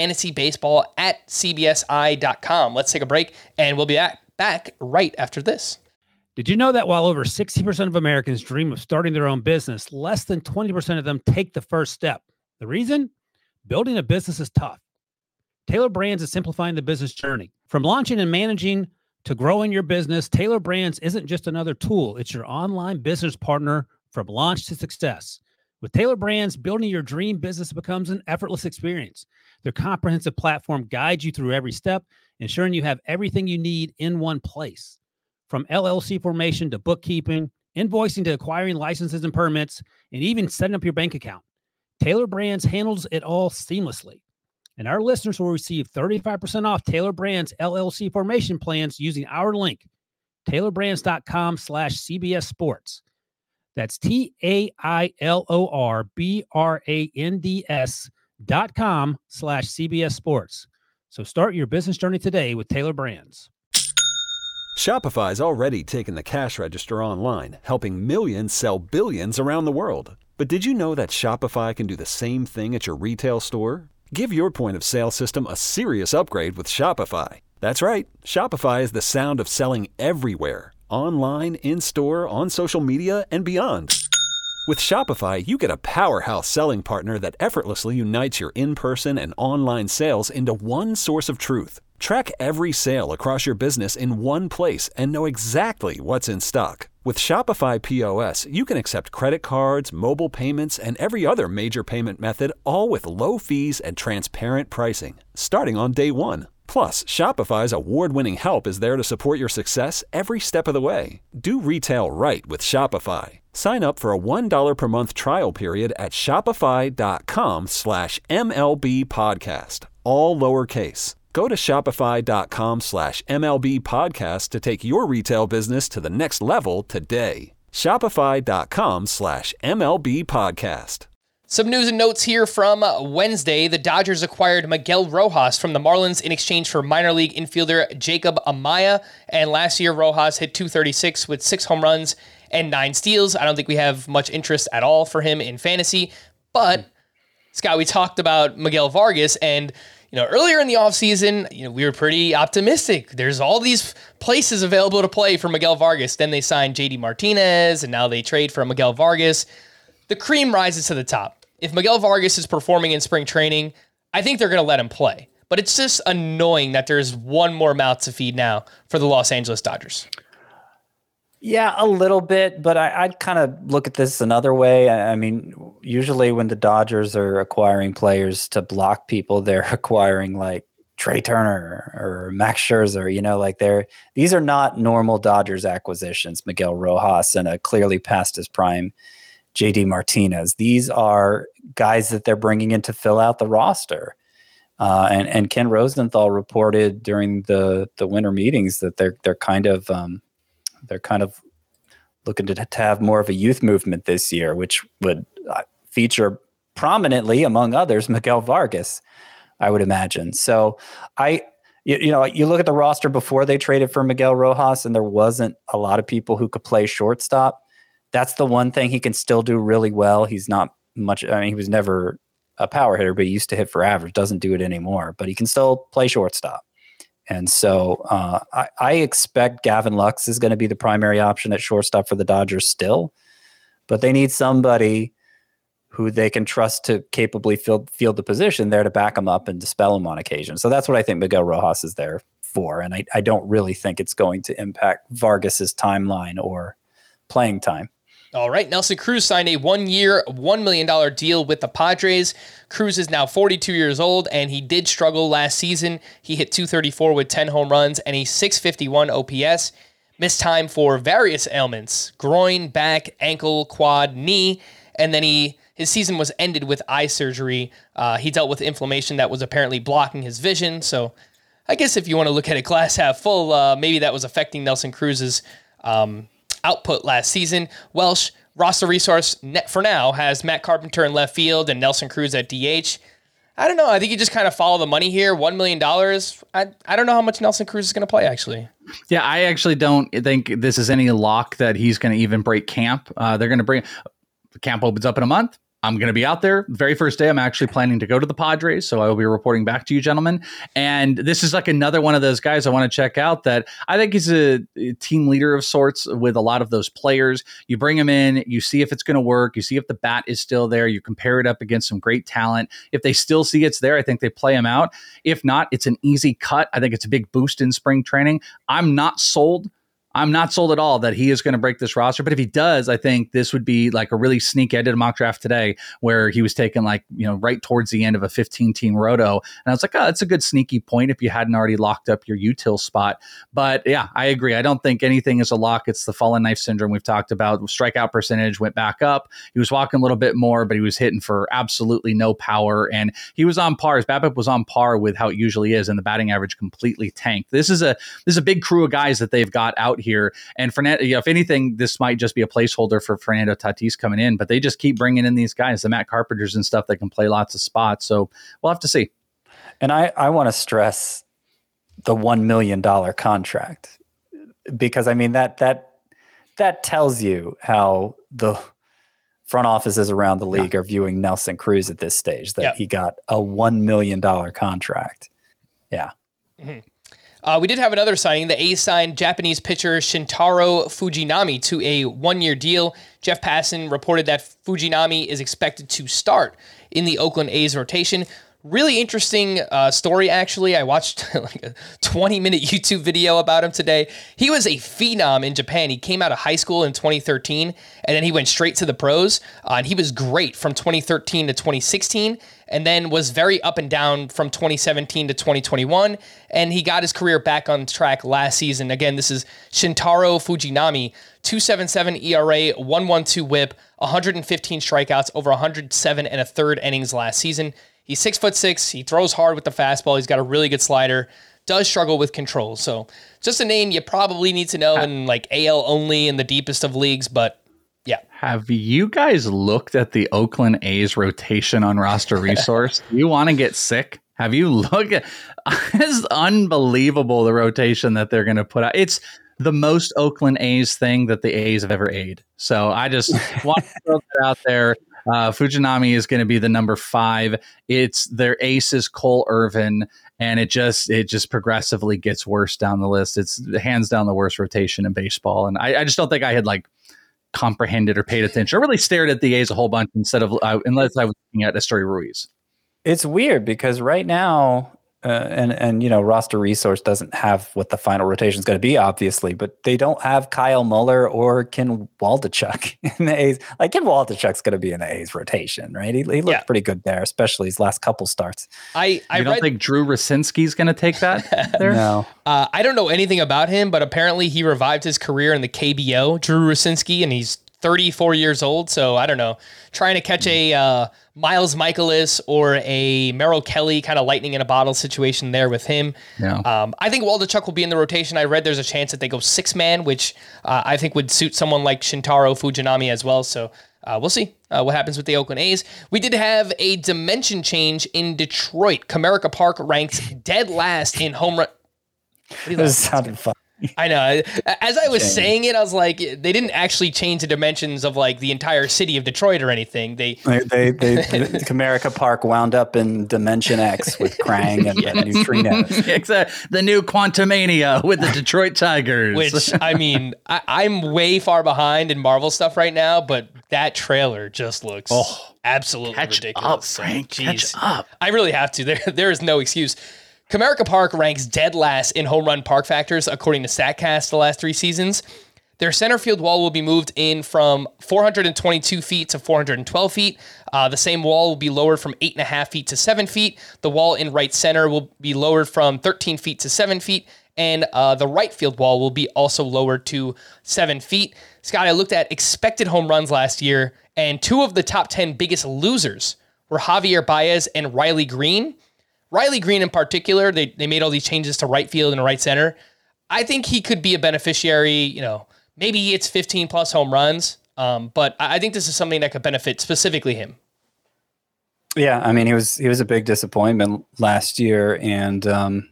fantasybaseball@cbsi.com. Let's take a break and we'll be back right after this. Did you know that while over 60% of Americans dream of starting their own business, less than 20% of them take the first step? The reason? Building a business is tough. Taylor Brands is simplifying the business journey. From launching and managing to growing your business, Taylor Brands isn't just another tool. It's your online business partner from launch to success. With Taylor Brands, building your dream business becomes an effortless experience. Their comprehensive platform guides you through every step, ensuring you have everything you need in one place. From LLC formation to bookkeeping, invoicing to acquiring licenses and permits, and even setting up your bank account, Taylor Brands handles it all seamlessly. And our listeners will receive 35% off Taylor Brands LLC formation plans using our link, taylorbrands.com/CBS Sports. That's TAILORBRANDS.com/CBS Sports. So start your business journey today with Taylor Brands. Shopify's already taken the cash register online, helping millions sell billions around the world. But did you know that Shopify can do the same thing at your retail store? Give your point of sale system a serious upgrade with Shopify. That's right. Shopify is the sound of selling everywhere. Online, in-store, on social media, and beyond. With Shopify, you get a powerhouse selling partner that effortlessly unites your in-person and online sales into one source of truth. Track every sale across your business in one place and know exactly what's in stock. With Shopify POS, you can accept credit cards, mobile payments, and every other major payment method, all with low fees and transparent pricing, starting on day one. Plus, Shopify's award-winning help is there to support your success every step of the way. Do retail right with Shopify. Sign up for a $1 per month trial period at shopify.com/MLB podcast, all lowercase. Go to shopify.com/MLB podcast to take your retail business to the next level today. Shopify.com/MLB podcast. Some news and notes here from Wednesday. The Dodgers acquired Miguel Rojas from the Marlins in exchange for minor league infielder Jacob Amaya. And last year, Rojas hit .236 with 6 home runs and 9 steals. I don't think we have much interest at all for him in fantasy. But, Scott, we talked about Miguel Vargas, and earlier in the offseason, we were pretty optimistic. There's all these places available to play for Miguel Vargas. Then they signed JD Martinez, and now they trade for Miguel Vargas. The cream rises to the top. If Miguel Vargas is performing in spring training, I think they're going to let him play. But it's just annoying that there's one more mouth to feed now for the Los Angeles Dodgers. Yeah, a little bit, but I'd kind of look at this another way. I mean, usually when the Dodgers are acquiring players to block people, they're acquiring like Trey Turner or Max Scherzer, these are not normal Dodgers acquisitions, Miguel Rojas and a clearly past his prime JD Martinez. These are guys that they're bringing in to fill out the roster. And Ken Rosenthal reported during the winter meetings that they're kind of looking to have more of a youth movement this year, which would feature prominently, among others, Miguel Vargas, I would imagine. So you look at the roster before they traded for Miguel Rojas, and there wasn't a lot of people who could play shortstop. That's the one thing he can still do really well. He's not much. I mean, he was never a power hitter, but he used to hit for average. Doesn't do it anymore, but he can still play shortstop. And so I expect Gavin Lux is going to be the primary option at shortstop for the Dodgers still, but they need somebody who they can trust to capably field the position there to back him up and dispel him on occasion. So that's what I think Miguel Rojas is there for. And I don't really think it's going to impact Vargas's timeline or playing time. All right, Nelson Cruz signed a 1-year, $1 million deal with the Padres. Cruz is now 42 years old, and he did struggle last season. He hit .234 with 10 home runs and a .651 OPS. Missed time for various ailments: groin, back, ankle, quad, knee, and then his season was ended with eye surgery. He dealt with inflammation that was apparently blocking his vision. So I guess if you want to look at it glass half full, maybe that was affecting Nelson Cruz's output last season. Welsh, roster resource for now has Matt Carpenter in left field and Nelson Cruz at DH. I don't know. I think you just kind of follow the money here. $1 million. I don't know how much Nelson Cruz is going to play, actually. Yeah, I actually don't think this is any lock that he's going to even break camp. They're going to bring camp opens up in a month. I'm going to be out there. The very first day, I'm actually planning to go to the Padres, so I will be reporting back to you, gentlemen. And this is like another one of those guys I want to check out that I think he's a team leader of sorts with a lot of those players. You bring him in, you see if it's going to work, you see if the bat is still there, you compare it up against some great talent. If they still see it's there, I think they play him out. If not, it's an easy cut. I think it's a big boost in spring training. I'm not sold at all that he is going to break this roster. But if he does, I think this would be like a really sneak. I did a mock draft today where he was taken right towards the end of a 15-team roto. And I was like, oh, that's a good sneaky point if you hadn't already locked up your util spot. But yeah, I agree. I don't think anything is a lock. It's the fallen knife syndrome we've talked about. Strikeout percentage went back up. He was walking a little bit more, but he was hitting for absolutely no power. And he was on par. His BABIP was on par with how it usually is. And the batting average completely tanked. This is a big crew of guys that they've got out here. And Fernando, if anything, this might just be a placeholder for Fernando Tatis coming in, but they just keep bringing in these guys, the Matt Carpenters and stuff that can play lots of spots. So we'll have to see. And I want to stress the $1 million contract, because I mean, that tells you how the front offices around the league are viewing Nelson Cruz at this stage, that he got a $1 million contract. Yeah. Mm-hmm. We did have another signing. The A's signed Japanese pitcher Shintaro Fujinami to a 1-year deal. Jeff Passan reported that Fujinami is expected to start in the Oakland A's rotation. Really interesting story, actually. I watched like a 20-minute YouTube video about him today. He was a phenom in Japan. He came out of high school in 2013, and then he went straight to the pros. And he was great from 2013 to 2016, and then was very up and down from 2017 to 2021. And he got his career back on track last season. Again, this is Shintaro Fujinami, 2.77 ERA, 1.12 WHIP, 115 strikeouts, over 107 and a third innings last season. He's 6'6". He throws hard with the fastball. He's got a really good slider. Does struggle with control. So just a name you probably need to know in like AL only in the deepest of leagues. But yeah. Have you guys looked at the Oakland A's rotation on Roster Resource? You want to get sick? Have you looked at? It's unbelievable the rotation that they're going to put out. It's the most Oakland A's thing that the A's have ever aid. So I just want to throw that out there. Fujinami is going to be the number 5. It's their ace is Cole Irvin, and it just progressively gets worse down the list. It's hands down the worst rotation in baseball, and I just don't think I had like comprehended or paid attention or really stared at the A's a whole bunch unless I was looking at Estoy Ruiz. It's weird because right now, and roster resource doesn't have what the final rotation is going to be, obviously, but they don't have Kyle Muller or Ken Waldichuk in the A's. Like Ken Waldichuk's going to be in the A's rotation, right? He looked pretty good there, especially his last couple starts. I don't think Drew Rosinski's going to take that there? No. I don't know anything about him, but apparently he revived his career in the KBO, Drew Rosinski, and he's 34 years old. So I don't know, trying to catch a Miles Michaelis or a Merrill Kelly kind of lightning in a bottle situation there with him. Yeah. I think Waldichuk will be in the rotation. I read there's a chance that they go 6-man, which I think would suit someone like Shintaro Fujinami as well. So we'll see what happens with the Oakland A's. We did have a dimension change in Detroit. Comerica Park ranks dead last in home run. This sounded fun. I know. As I was saying it, I was like, they didn't actually change the dimensions of like the entire city of Detroit or anything. They Comerica Park wound up in Dimension X with Krang and the Neutrino. The new Quantumania with the Detroit Tigers. Which, I mean, I'm way far behind in Marvel stuff right now, but that trailer just looks absolutely ridiculous. Frank, catch up. I really have to. There is no excuse. Comerica Park ranks dead last in home run park factors, according to StatCast the last 3 seasons. Their center field wall will be moved in from 422 feet to 412 feet. The same wall will be lowered from 8.5 feet to 7 feet. The wall in right center will be lowered from 13 feet to 7 feet. And the right field wall will be also lowered to 7 feet. Scott, I looked at expected home runs last year, and 2 of the top 10 biggest losers were Javier Baez and Riley Green. Riley Green in particular, they made all these changes to right field and right center. I think he could be a beneficiary, maybe he hits 15 plus home runs, but I think this is something that could benefit specifically him. Yeah, I mean, he was a big disappointment last year, and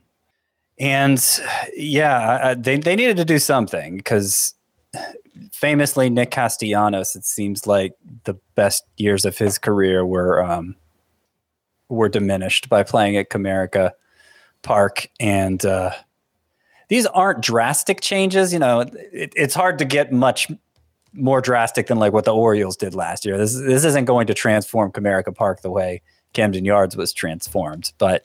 yeah, they needed to do something because famously Nick Castellanos, it seems like the best years of his career were diminished by playing at Comerica Park. And these aren't drastic changes. It's hard to get much more drastic than like what the Orioles did last year. This isn't going to transform Comerica Park the way Camden Yards was transformed. But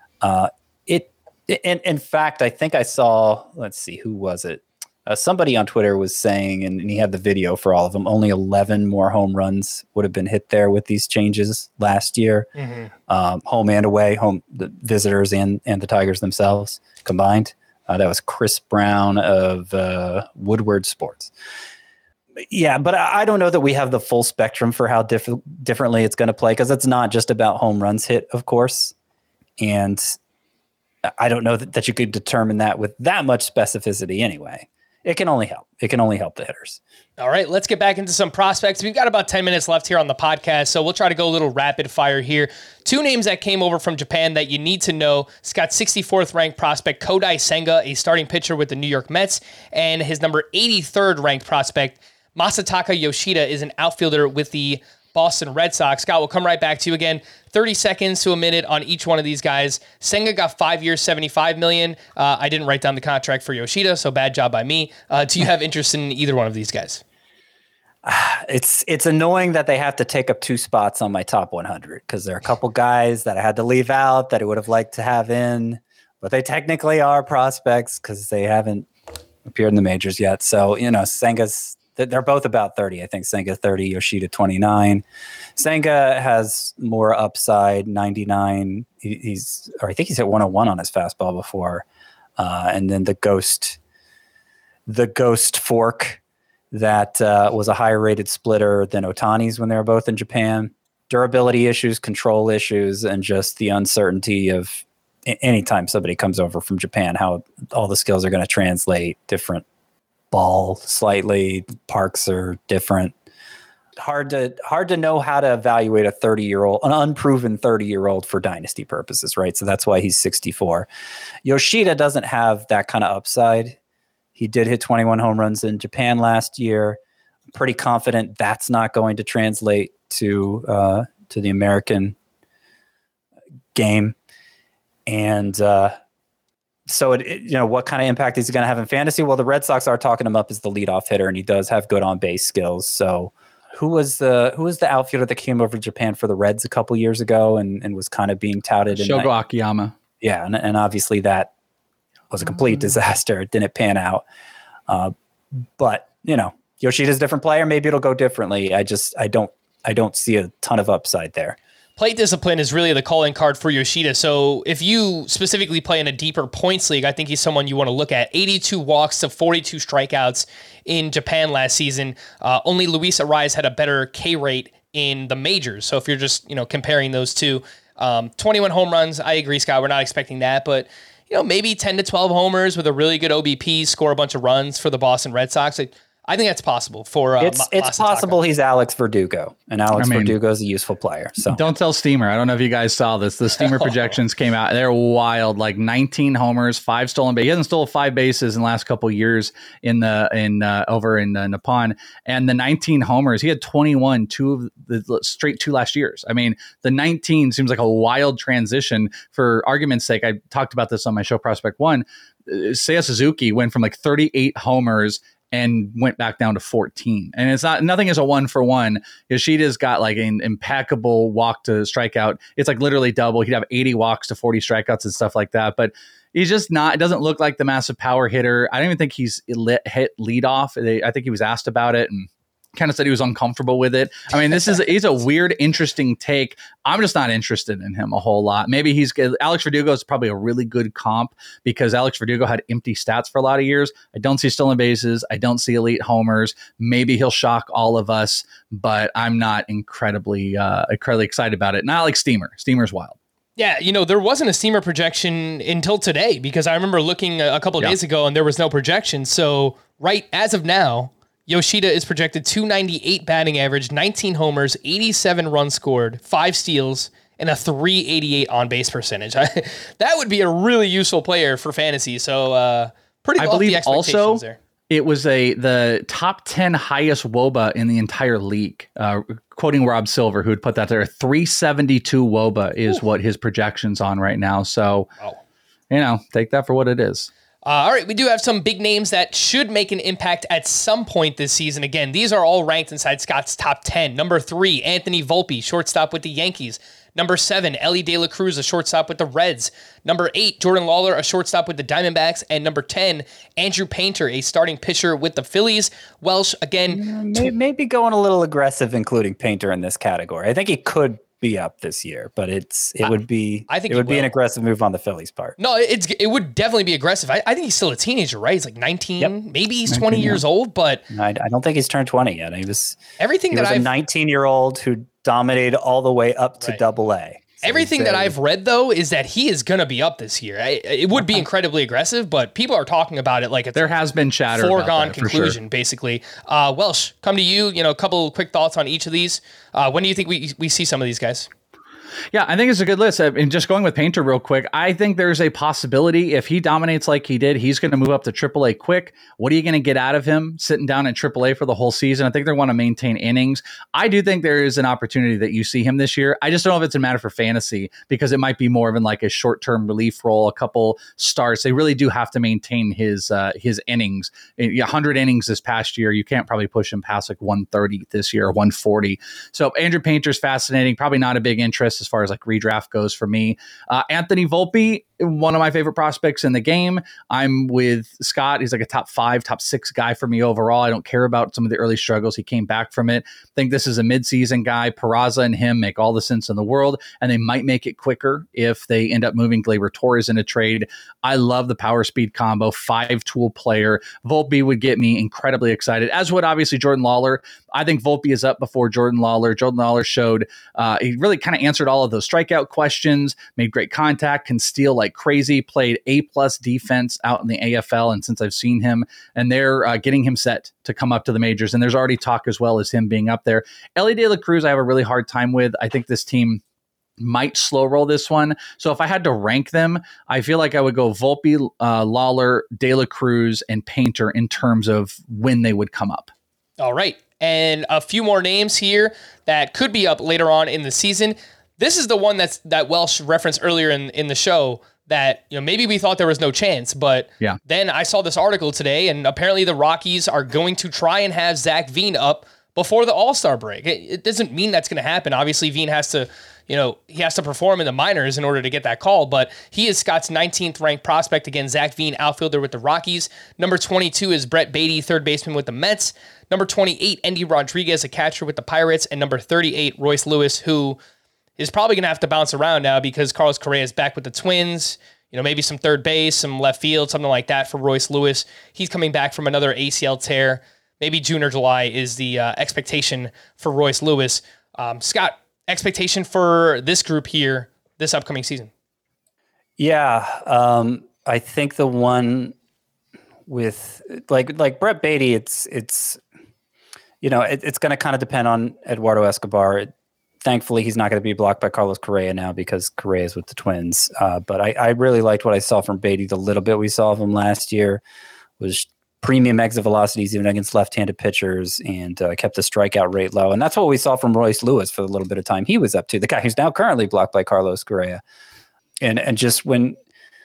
in fact, I think I saw, let's see, who was it? Somebody on Twitter was saying, and he had the video for all of them, only 11 more home runs would have been hit there with these changes last year. Mm-hmm. Home and away, the visitors and the Tigers themselves combined. That was Chris Brown of Woodward Sports. Yeah, but I don't know that we have the full spectrum for how differently it's going to play, because it's not just about home runs hit, of course. And I don't know that you could determine that with that much specificity anyway. It can only help. It can only help the hitters. All right, let's get back into some prospects. We've got about 10 minutes left here on the podcast, so we'll try to go a little rapid fire here. 2 names that came over from Japan that you need to know. Scott's 64th ranked prospect, Kodai Senga, a starting pitcher with the New York Mets, and his number 83rd ranked prospect, Masataka Yoshida, is an outfielder with the Boston Red Sox. Scott, we'll come right back to you again. 30 seconds to a minute on each one of these guys. Senga got 5 years, $75 million. I didn't write down the contract for Yoshida, so bad job by me. Do you have interest in either one of these guys? It's annoying that they have to take up 2 spots on my top 100, because there are a couple guys that I had to leave out that I would have liked to have in, but they technically are prospects because they haven't appeared in the majors yet. So, Senga's, they're both about 30. I think Senga 30, Yoshida 29. Senga has more upside, 99. I think he's hit 101 on his fastball before. And then the ghost fork that was a higher rated splitter than Ohtani's when they were both in Japan. Durability issues, control issues, and just the uncertainty of anytime somebody comes over from Japan, how all the skills are going to translate. Different ball slightly, parks are different. Hard to know how to evaluate an unproven 30-year-old for dynasty purposes, right? So that's why he's 64. Yoshida doesn't have that kind of upside. He did hit 21 home runs in Japan last year. pretty confident that's not going to translate to the American game. And so what kind of impact is he going to have in fantasy? Well, the Red Sox are talking him up as the leadoff hitter, and he does have good on base skills. So who was the outfielder that came over to Japan for the Reds a couple years ago and was kind of being touted? Shogo Akiyama. Yeah, and obviously that was a complete disaster. It didn't pan out. But Yoshida's a different player. Maybe it'll go differently. I don't see a ton of upside there. Plate discipline is really the calling card for Yoshida. So if you specifically play in a deeper points league, I think he's someone you want to look at. 82 walks to 42 strikeouts in Japan last season. Only Luis Arraez had a better K rate in the majors. So if you're just comparing those two, 21 home runs, I agree, Scott. We're not expecting that, but maybe 10 to 12 homers with a really good OBP, score a bunch of runs for the Boston Red Sox. I think that's possible for it's possible he's Alex Verdugo, and Verdugo is a useful player. So don't tell Steamer. I don't know if you guys saw this. The Steamer projections came out. They're wild, like 19 homers, 5 stolen bases. He hasn't stolen 5 bases in the last couple of years over in Nippon. And the 19 homers, he had 21, 2 of the straight 2 last years. I mean, the 19 seems like a wild transition. For argument's sake, I talked about this on my show Prospect One. Seiya Suzuki went from like 38 homers and went back down to 14. And it's nothing is a 1-for-1. Yoshida's got like an impeccable walk to strikeout. It's like literally double. He'd have 80 walks to 40 strikeouts and stuff like that. But he's just not, it doesn't look like the massive power hitter. I don't even think he's hit leadoff. I think he was asked about it and kind of said he was uncomfortable with it. I mean, he's a weird, interesting take. I'm just not interested in him a whole lot. Maybe he's good. Alex Verdugo is probably a really good comp because Alex Verdugo had empty stats for a lot of years. I don't see stolen bases. I don't see elite homers. Maybe he'll shock all of us, but I'm not incredibly excited about it. Not like Steamer. Steamer's wild. Yeah, there wasn't a Steamer projection until today because I remember looking a couple of days ago and there was no projection. So right as of now, Yoshida is projected 298 batting average, 19 homers, 87 runs scored, 5 steals, and a 388 on-base percentage. That would be a really useful player for fantasy. So pretty lofty expectations also, there. It was the top 10 highest WOBA in the entire league. Quoting Rob Silver, who had put that there, 372 WOBA is what his projection's on right now. So, take that for what it is. All right, we do have some big names that should make an impact at some point this season. Again, these are all ranked inside Scott's top 10. Number 3, Anthony Volpe, shortstop with the Yankees. Number 7, Elly De La Cruz, a shortstop with the Reds. Number 8, Jordan Lawler, a shortstop with the Diamondbacks. And number 10, Andrew Painter, a starting pitcher with the Phillies. Welsh, again. Maybe going a little aggressive, including Painter in this category. I think he could be up this year, but it would be an aggressive move on the Phillies' part. No, it would definitely be aggressive. I think he's still a teenager, right? He's like 19, maybe he's 20 years old, but I don't think he's turned 20 yet. He was a 19-year-old who dominated all the way up to Double-A. So everything that I've read, though, is that he is going to be up this year. It would be incredibly aggressive, but people are talking about it like it's there has been chatter foregone about that, conclusion, basically. Welsh, come to you. A couple quick thoughts on each of these. When do you think we see some of these guys? Yeah, I think it's a good list. And just going with Painter real quick, I think there's a possibility if he dominates like he did, he's going to move up to AAA quick. What are you going to get out of him sitting down at AAA for the whole season? I think they want to maintain innings. I do think there is an opportunity that you see him this year. I just don't know if it's a matter for fantasy because it might be more of like a short-term relief role, a couple starts. They really do have to maintain his innings. 100 innings this past year. You can't probably push him past like 130 this year or 140. So Andrew Painter's fascinating. Probably not a big interest as far as like redraft goes for me. Anthony Volpe, one of my favorite prospects in the game. I'm with Scott. He's like a top 5, top 6 guy for me overall. I don't care about some of the early struggles. He came back from it. I think this is a midseason guy. Peraza and him make all the sense in the world, and they might make it quicker if they end up moving Gleyber Torres in a trade. I love the power speed combo, 5-tool player. Volpe would get me incredibly excited, as would obviously Jordan Lawler. I think Volpe is up before Jordan Lawler. Jordan Lawler showed he really kind of answered all of those strikeout questions, made great contact, can steal like crazy, played A+ defense out in the AFL. And since I've seen him, and they're getting him set to come up to the majors. And there's already talk as well as him being up there. Elly De La Cruz, I have a really hard time with. I think this team might slow roll this one. So if I had to rank them, I feel like I would go Volpe, Lawler, De La Cruz, and Painter in terms of when they would come up. All right. and a few more names here that could be up later on in the season. This is the one that Welsh referenced earlier in the show that, maybe we thought there was no chance, but then I saw this article today, and apparently the Rockies are going to try and have Zach Veen up before the All-Star break. It doesn't mean that's going to happen. Obviously, Veen has to, he has to perform in the minors in order to get that call, but he is Scott's 19th ranked prospect. Again, Zach Veen, outfielder with the Rockies. Number 22 is Brett Beatty, third baseman with the Mets. Number 28, Endy Rodriguez, a catcher with the Pirates. And number 38, Royce Lewis, who is probably going to have to bounce around now because Carlos Correa is back with the Twins. Maybe some third base, some left field, something like that for Royce Lewis. He's coming back from another ACL tear. Maybe June or July is the expectation for Royce Lewis. Scott, expectation for this group here this upcoming season? Yeah, I think the one with like Brett Beatty, it's going to kind of depend on Eduardo Escobar. Thankfully, he's not going to be blocked by Carlos Correa now because Correa is with the Twins. But I really liked what I saw from Beatty. The little bit we saw of him last year was premium exit velocities even against left-handed pitchers, and kept the strikeout rate low. And that's what we saw from Royce Lewis for the little bit of time he was up to, the guy who's now currently blocked by Carlos Correa. And just when,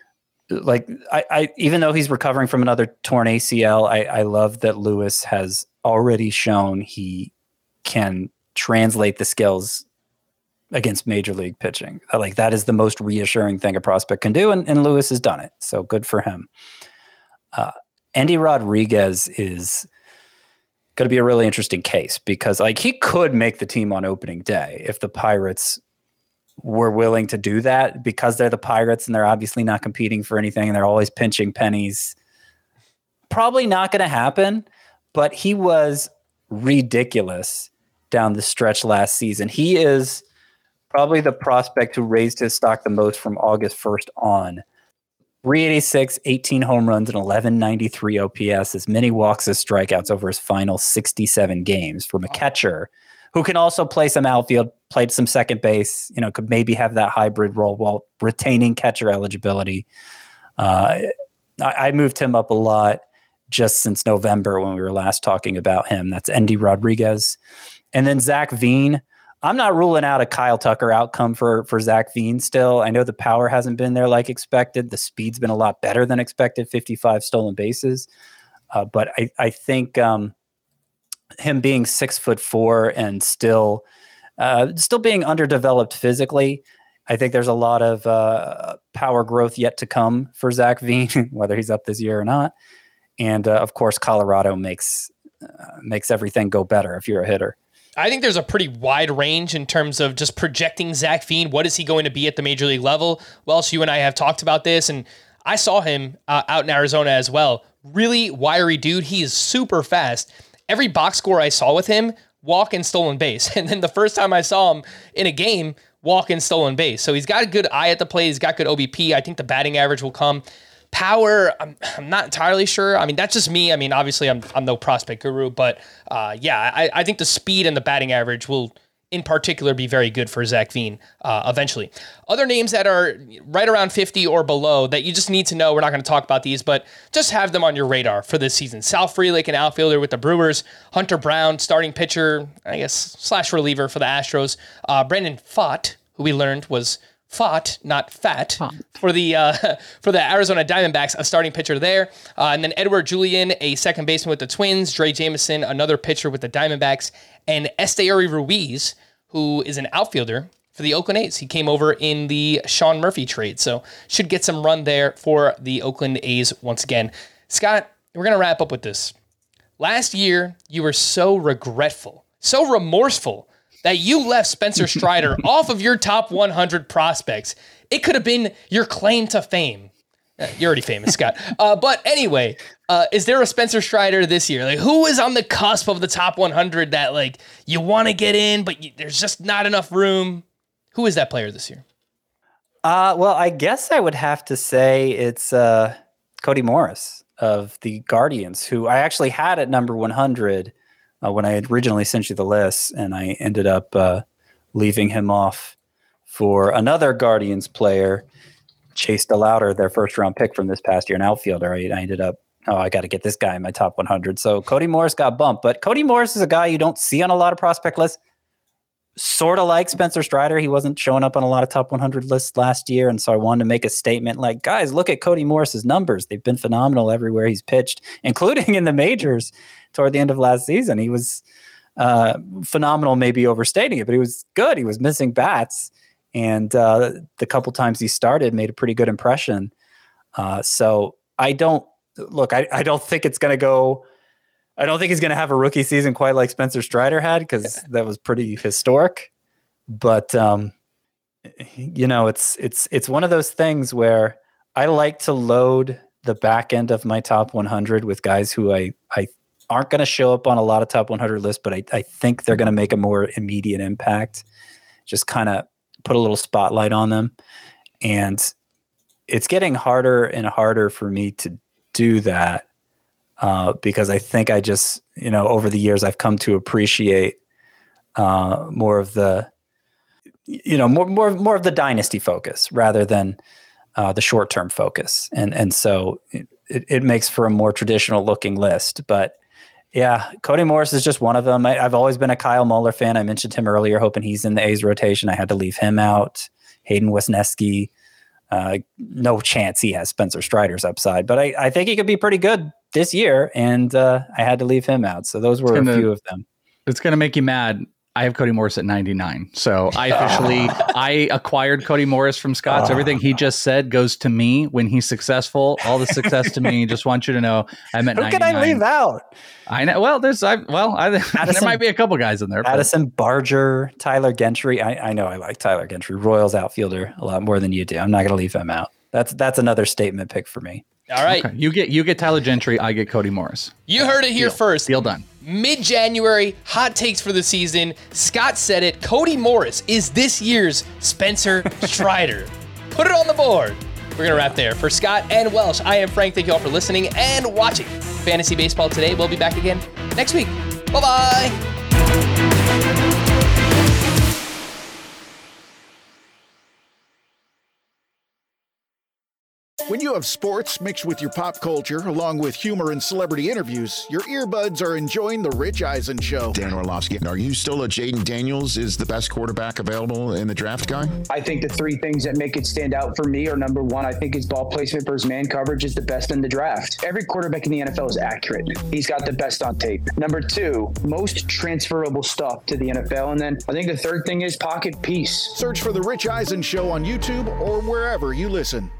I even though he's recovering from another torn ACL, I love that Lewis has already shown he can translate the skills against major league pitching. Like, that is the most reassuring thing a prospect can do, and Lewis has done it. So good for him. Endy Rodriguez is going to be a really interesting case because he could make the team on opening day if the Pirates were willing to do that, because they're the Pirates and they're obviously not competing for anything and they're always pinching pennies. Probably not going to happen, but he was ridiculous down the stretch last season. He is probably the prospect who raised his stock the most from August 1st on. 386, 18 home runs, and 1193 OPS, as many walks as strikeouts over his final 67 games from a catcher who can also play some outfield, played some second base, could maybe have that hybrid role while retaining catcher eligibility. I moved him up a lot just since November when we were last talking about him. That's Endy Rodriguez. And then Zach Veen. I'm not ruling out a Kyle Tucker outcome for Zach Veen still. I know the power hasn't been there like expected. The speed's been a lot better than expected, 55 stolen bases. But I think him being 6'4" and still being underdeveloped physically, I think there's a lot of power growth yet to come for Zach Veen, whether he's up this year or not. And of course, Colorado makes everything go better if you're a hitter. I think there's a pretty wide range in terms of just projecting Zach Veen. What is he going to be at the major league level? Welsh, you and I have talked about this, and I saw him out in Arizona as well. Really wiry dude. He is super fast. Every box score I saw with him, walk and stolen base. And then the first time I saw him in a game, walk and stolen base. So he's got a good eye at the plate. He's got good OBP. I think the batting average will come. Power, I'm not entirely sure. I mean, that's just me. I mean, obviously, I'm no prospect guru, but I think the speed and the batting average will, in particular, be very good for Zach Veen eventually. Other names that are right around 50 or below that you just need to know, we're not going to talk about these, but just have them on your radar for this season. Sal Frelick, an outfielder with the Brewers. Hunter Brown, starting pitcher, I guess, / reliever for the Astros. Brandon Pfaadt, who we learned was Fought, not fat, for the Arizona Diamondbacks, a starting pitcher there. And then Edward Julian, a second baseman with the Twins. Dre Jameson, another pitcher with the Diamondbacks. And Esteury Ruiz, who is an outfielder for the Oakland A's. He came over in the Sean Murphy trade, so should get some run there for the Oakland A's once again. Scott, we're going to wrap up with this. Last year, you were so regretful, so remorseful that you left Spencer Strider off of your top 100 prospects. It could have been your claim to fame. You're already famous, Scott. But anyway, is there a Spencer Strider this year? Like, who is on the cusp of the top 100 that you want to get in, but there's just not enough room? Who is that player this year? Well, I guess I would have to say it's Cody Morris of the Guardians, who I actually had at number 100 when I had originally sent you the list, and I ended up leaving him off for another Guardians player, Chase DeLauder, their first-round pick from this past year, an outfielder. I ended up oh, I got to get this guy in my top 100. So Cody Morris got bumped, but Cody Morris is a guy you don't see on a lot of prospect lists. Sort of like Spencer Strider. He wasn't showing up on a lot of top 100 lists last year. And so I wanted to make a statement like, guys, look at Cody Morris's numbers. They've been phenomenal everywhere he's pitched, including in the majors toward the end of last season. He was phenomenal, maybe overstating it, but he was good. He was missing bats. And the couple times he started made a pretty good impression. So I don't think it's going to go. I don't think he's going to have a rookie season quite like Spencer Strider had, because that was pretty historic. But it's one of those things where I like to load the back end of my top 100 with guys who I aren't going to show up on a lot of top 100 lists, but I think they're going to make a more immediate impact. Just kind of put a little spotlight on them, and it's getting harder and harder for me to do that. Because I think I just, over the years, I've come to appreciate more of the, more of the dynasty focus rather than the short-term focus. And so it makes for a more traditional looking list. But yeah, Cody Morris is just one of them. I've always been a Kyle Muller fan. I mentioned him earlier, hoping he's in the A's rotation. I had to leave him out. Hayden Wesneski. No chance he has Spencer Strider's upside, but I think he could be pretty good this year, and I had to leave him out. So those were a few of them. It's going to make you mad. I have Cody Morris at 99. So I officially, I acquired Cody Morris from Scott. So everything he just said goes to me when he's successful. All the success to me. Just want you to know I'm at 99. Who can I leave out? I know. Well, there might be a couple guys in there. Addison Barger, Tyler Gentry. I know I like Tyler Gentry, Royals outfielder, a lot more than you do. I'm not going to leave him out. That's another statement pick for me. All right. Okay. You get Tyler Gentry. I get Cody Morris. You heard it here first. Deal done. Mid-January, hot takes for the season. Scott said it. Cody Morris is this year's Spencer Strider. Put it on the board. We're going to wrap there. For Scott and Welsh, I am Frank. Thank you all for listening and watching Fantasy Baseball Today. We'll be back again next week. Bye-bye. When you have sports mixed with your pop culture, along with humor and celebrity interviews, your earbuds are enjoying The Rich Eisen Show. Dan Orlovsky, are you still a Jaden Daniels is the best quarterback available in the draft guy? I think the three things that make it stand out for me are, number one, I think his ball placement versus man coverage is the best in the draft. Every quarterback in the NFL is accurate. He's got the best on tape. Number two, most transferable stuff to the NFL. And then I think the third thing is pocket peace. Search for The Rich Eisen Show on YouTube or wherever you listen.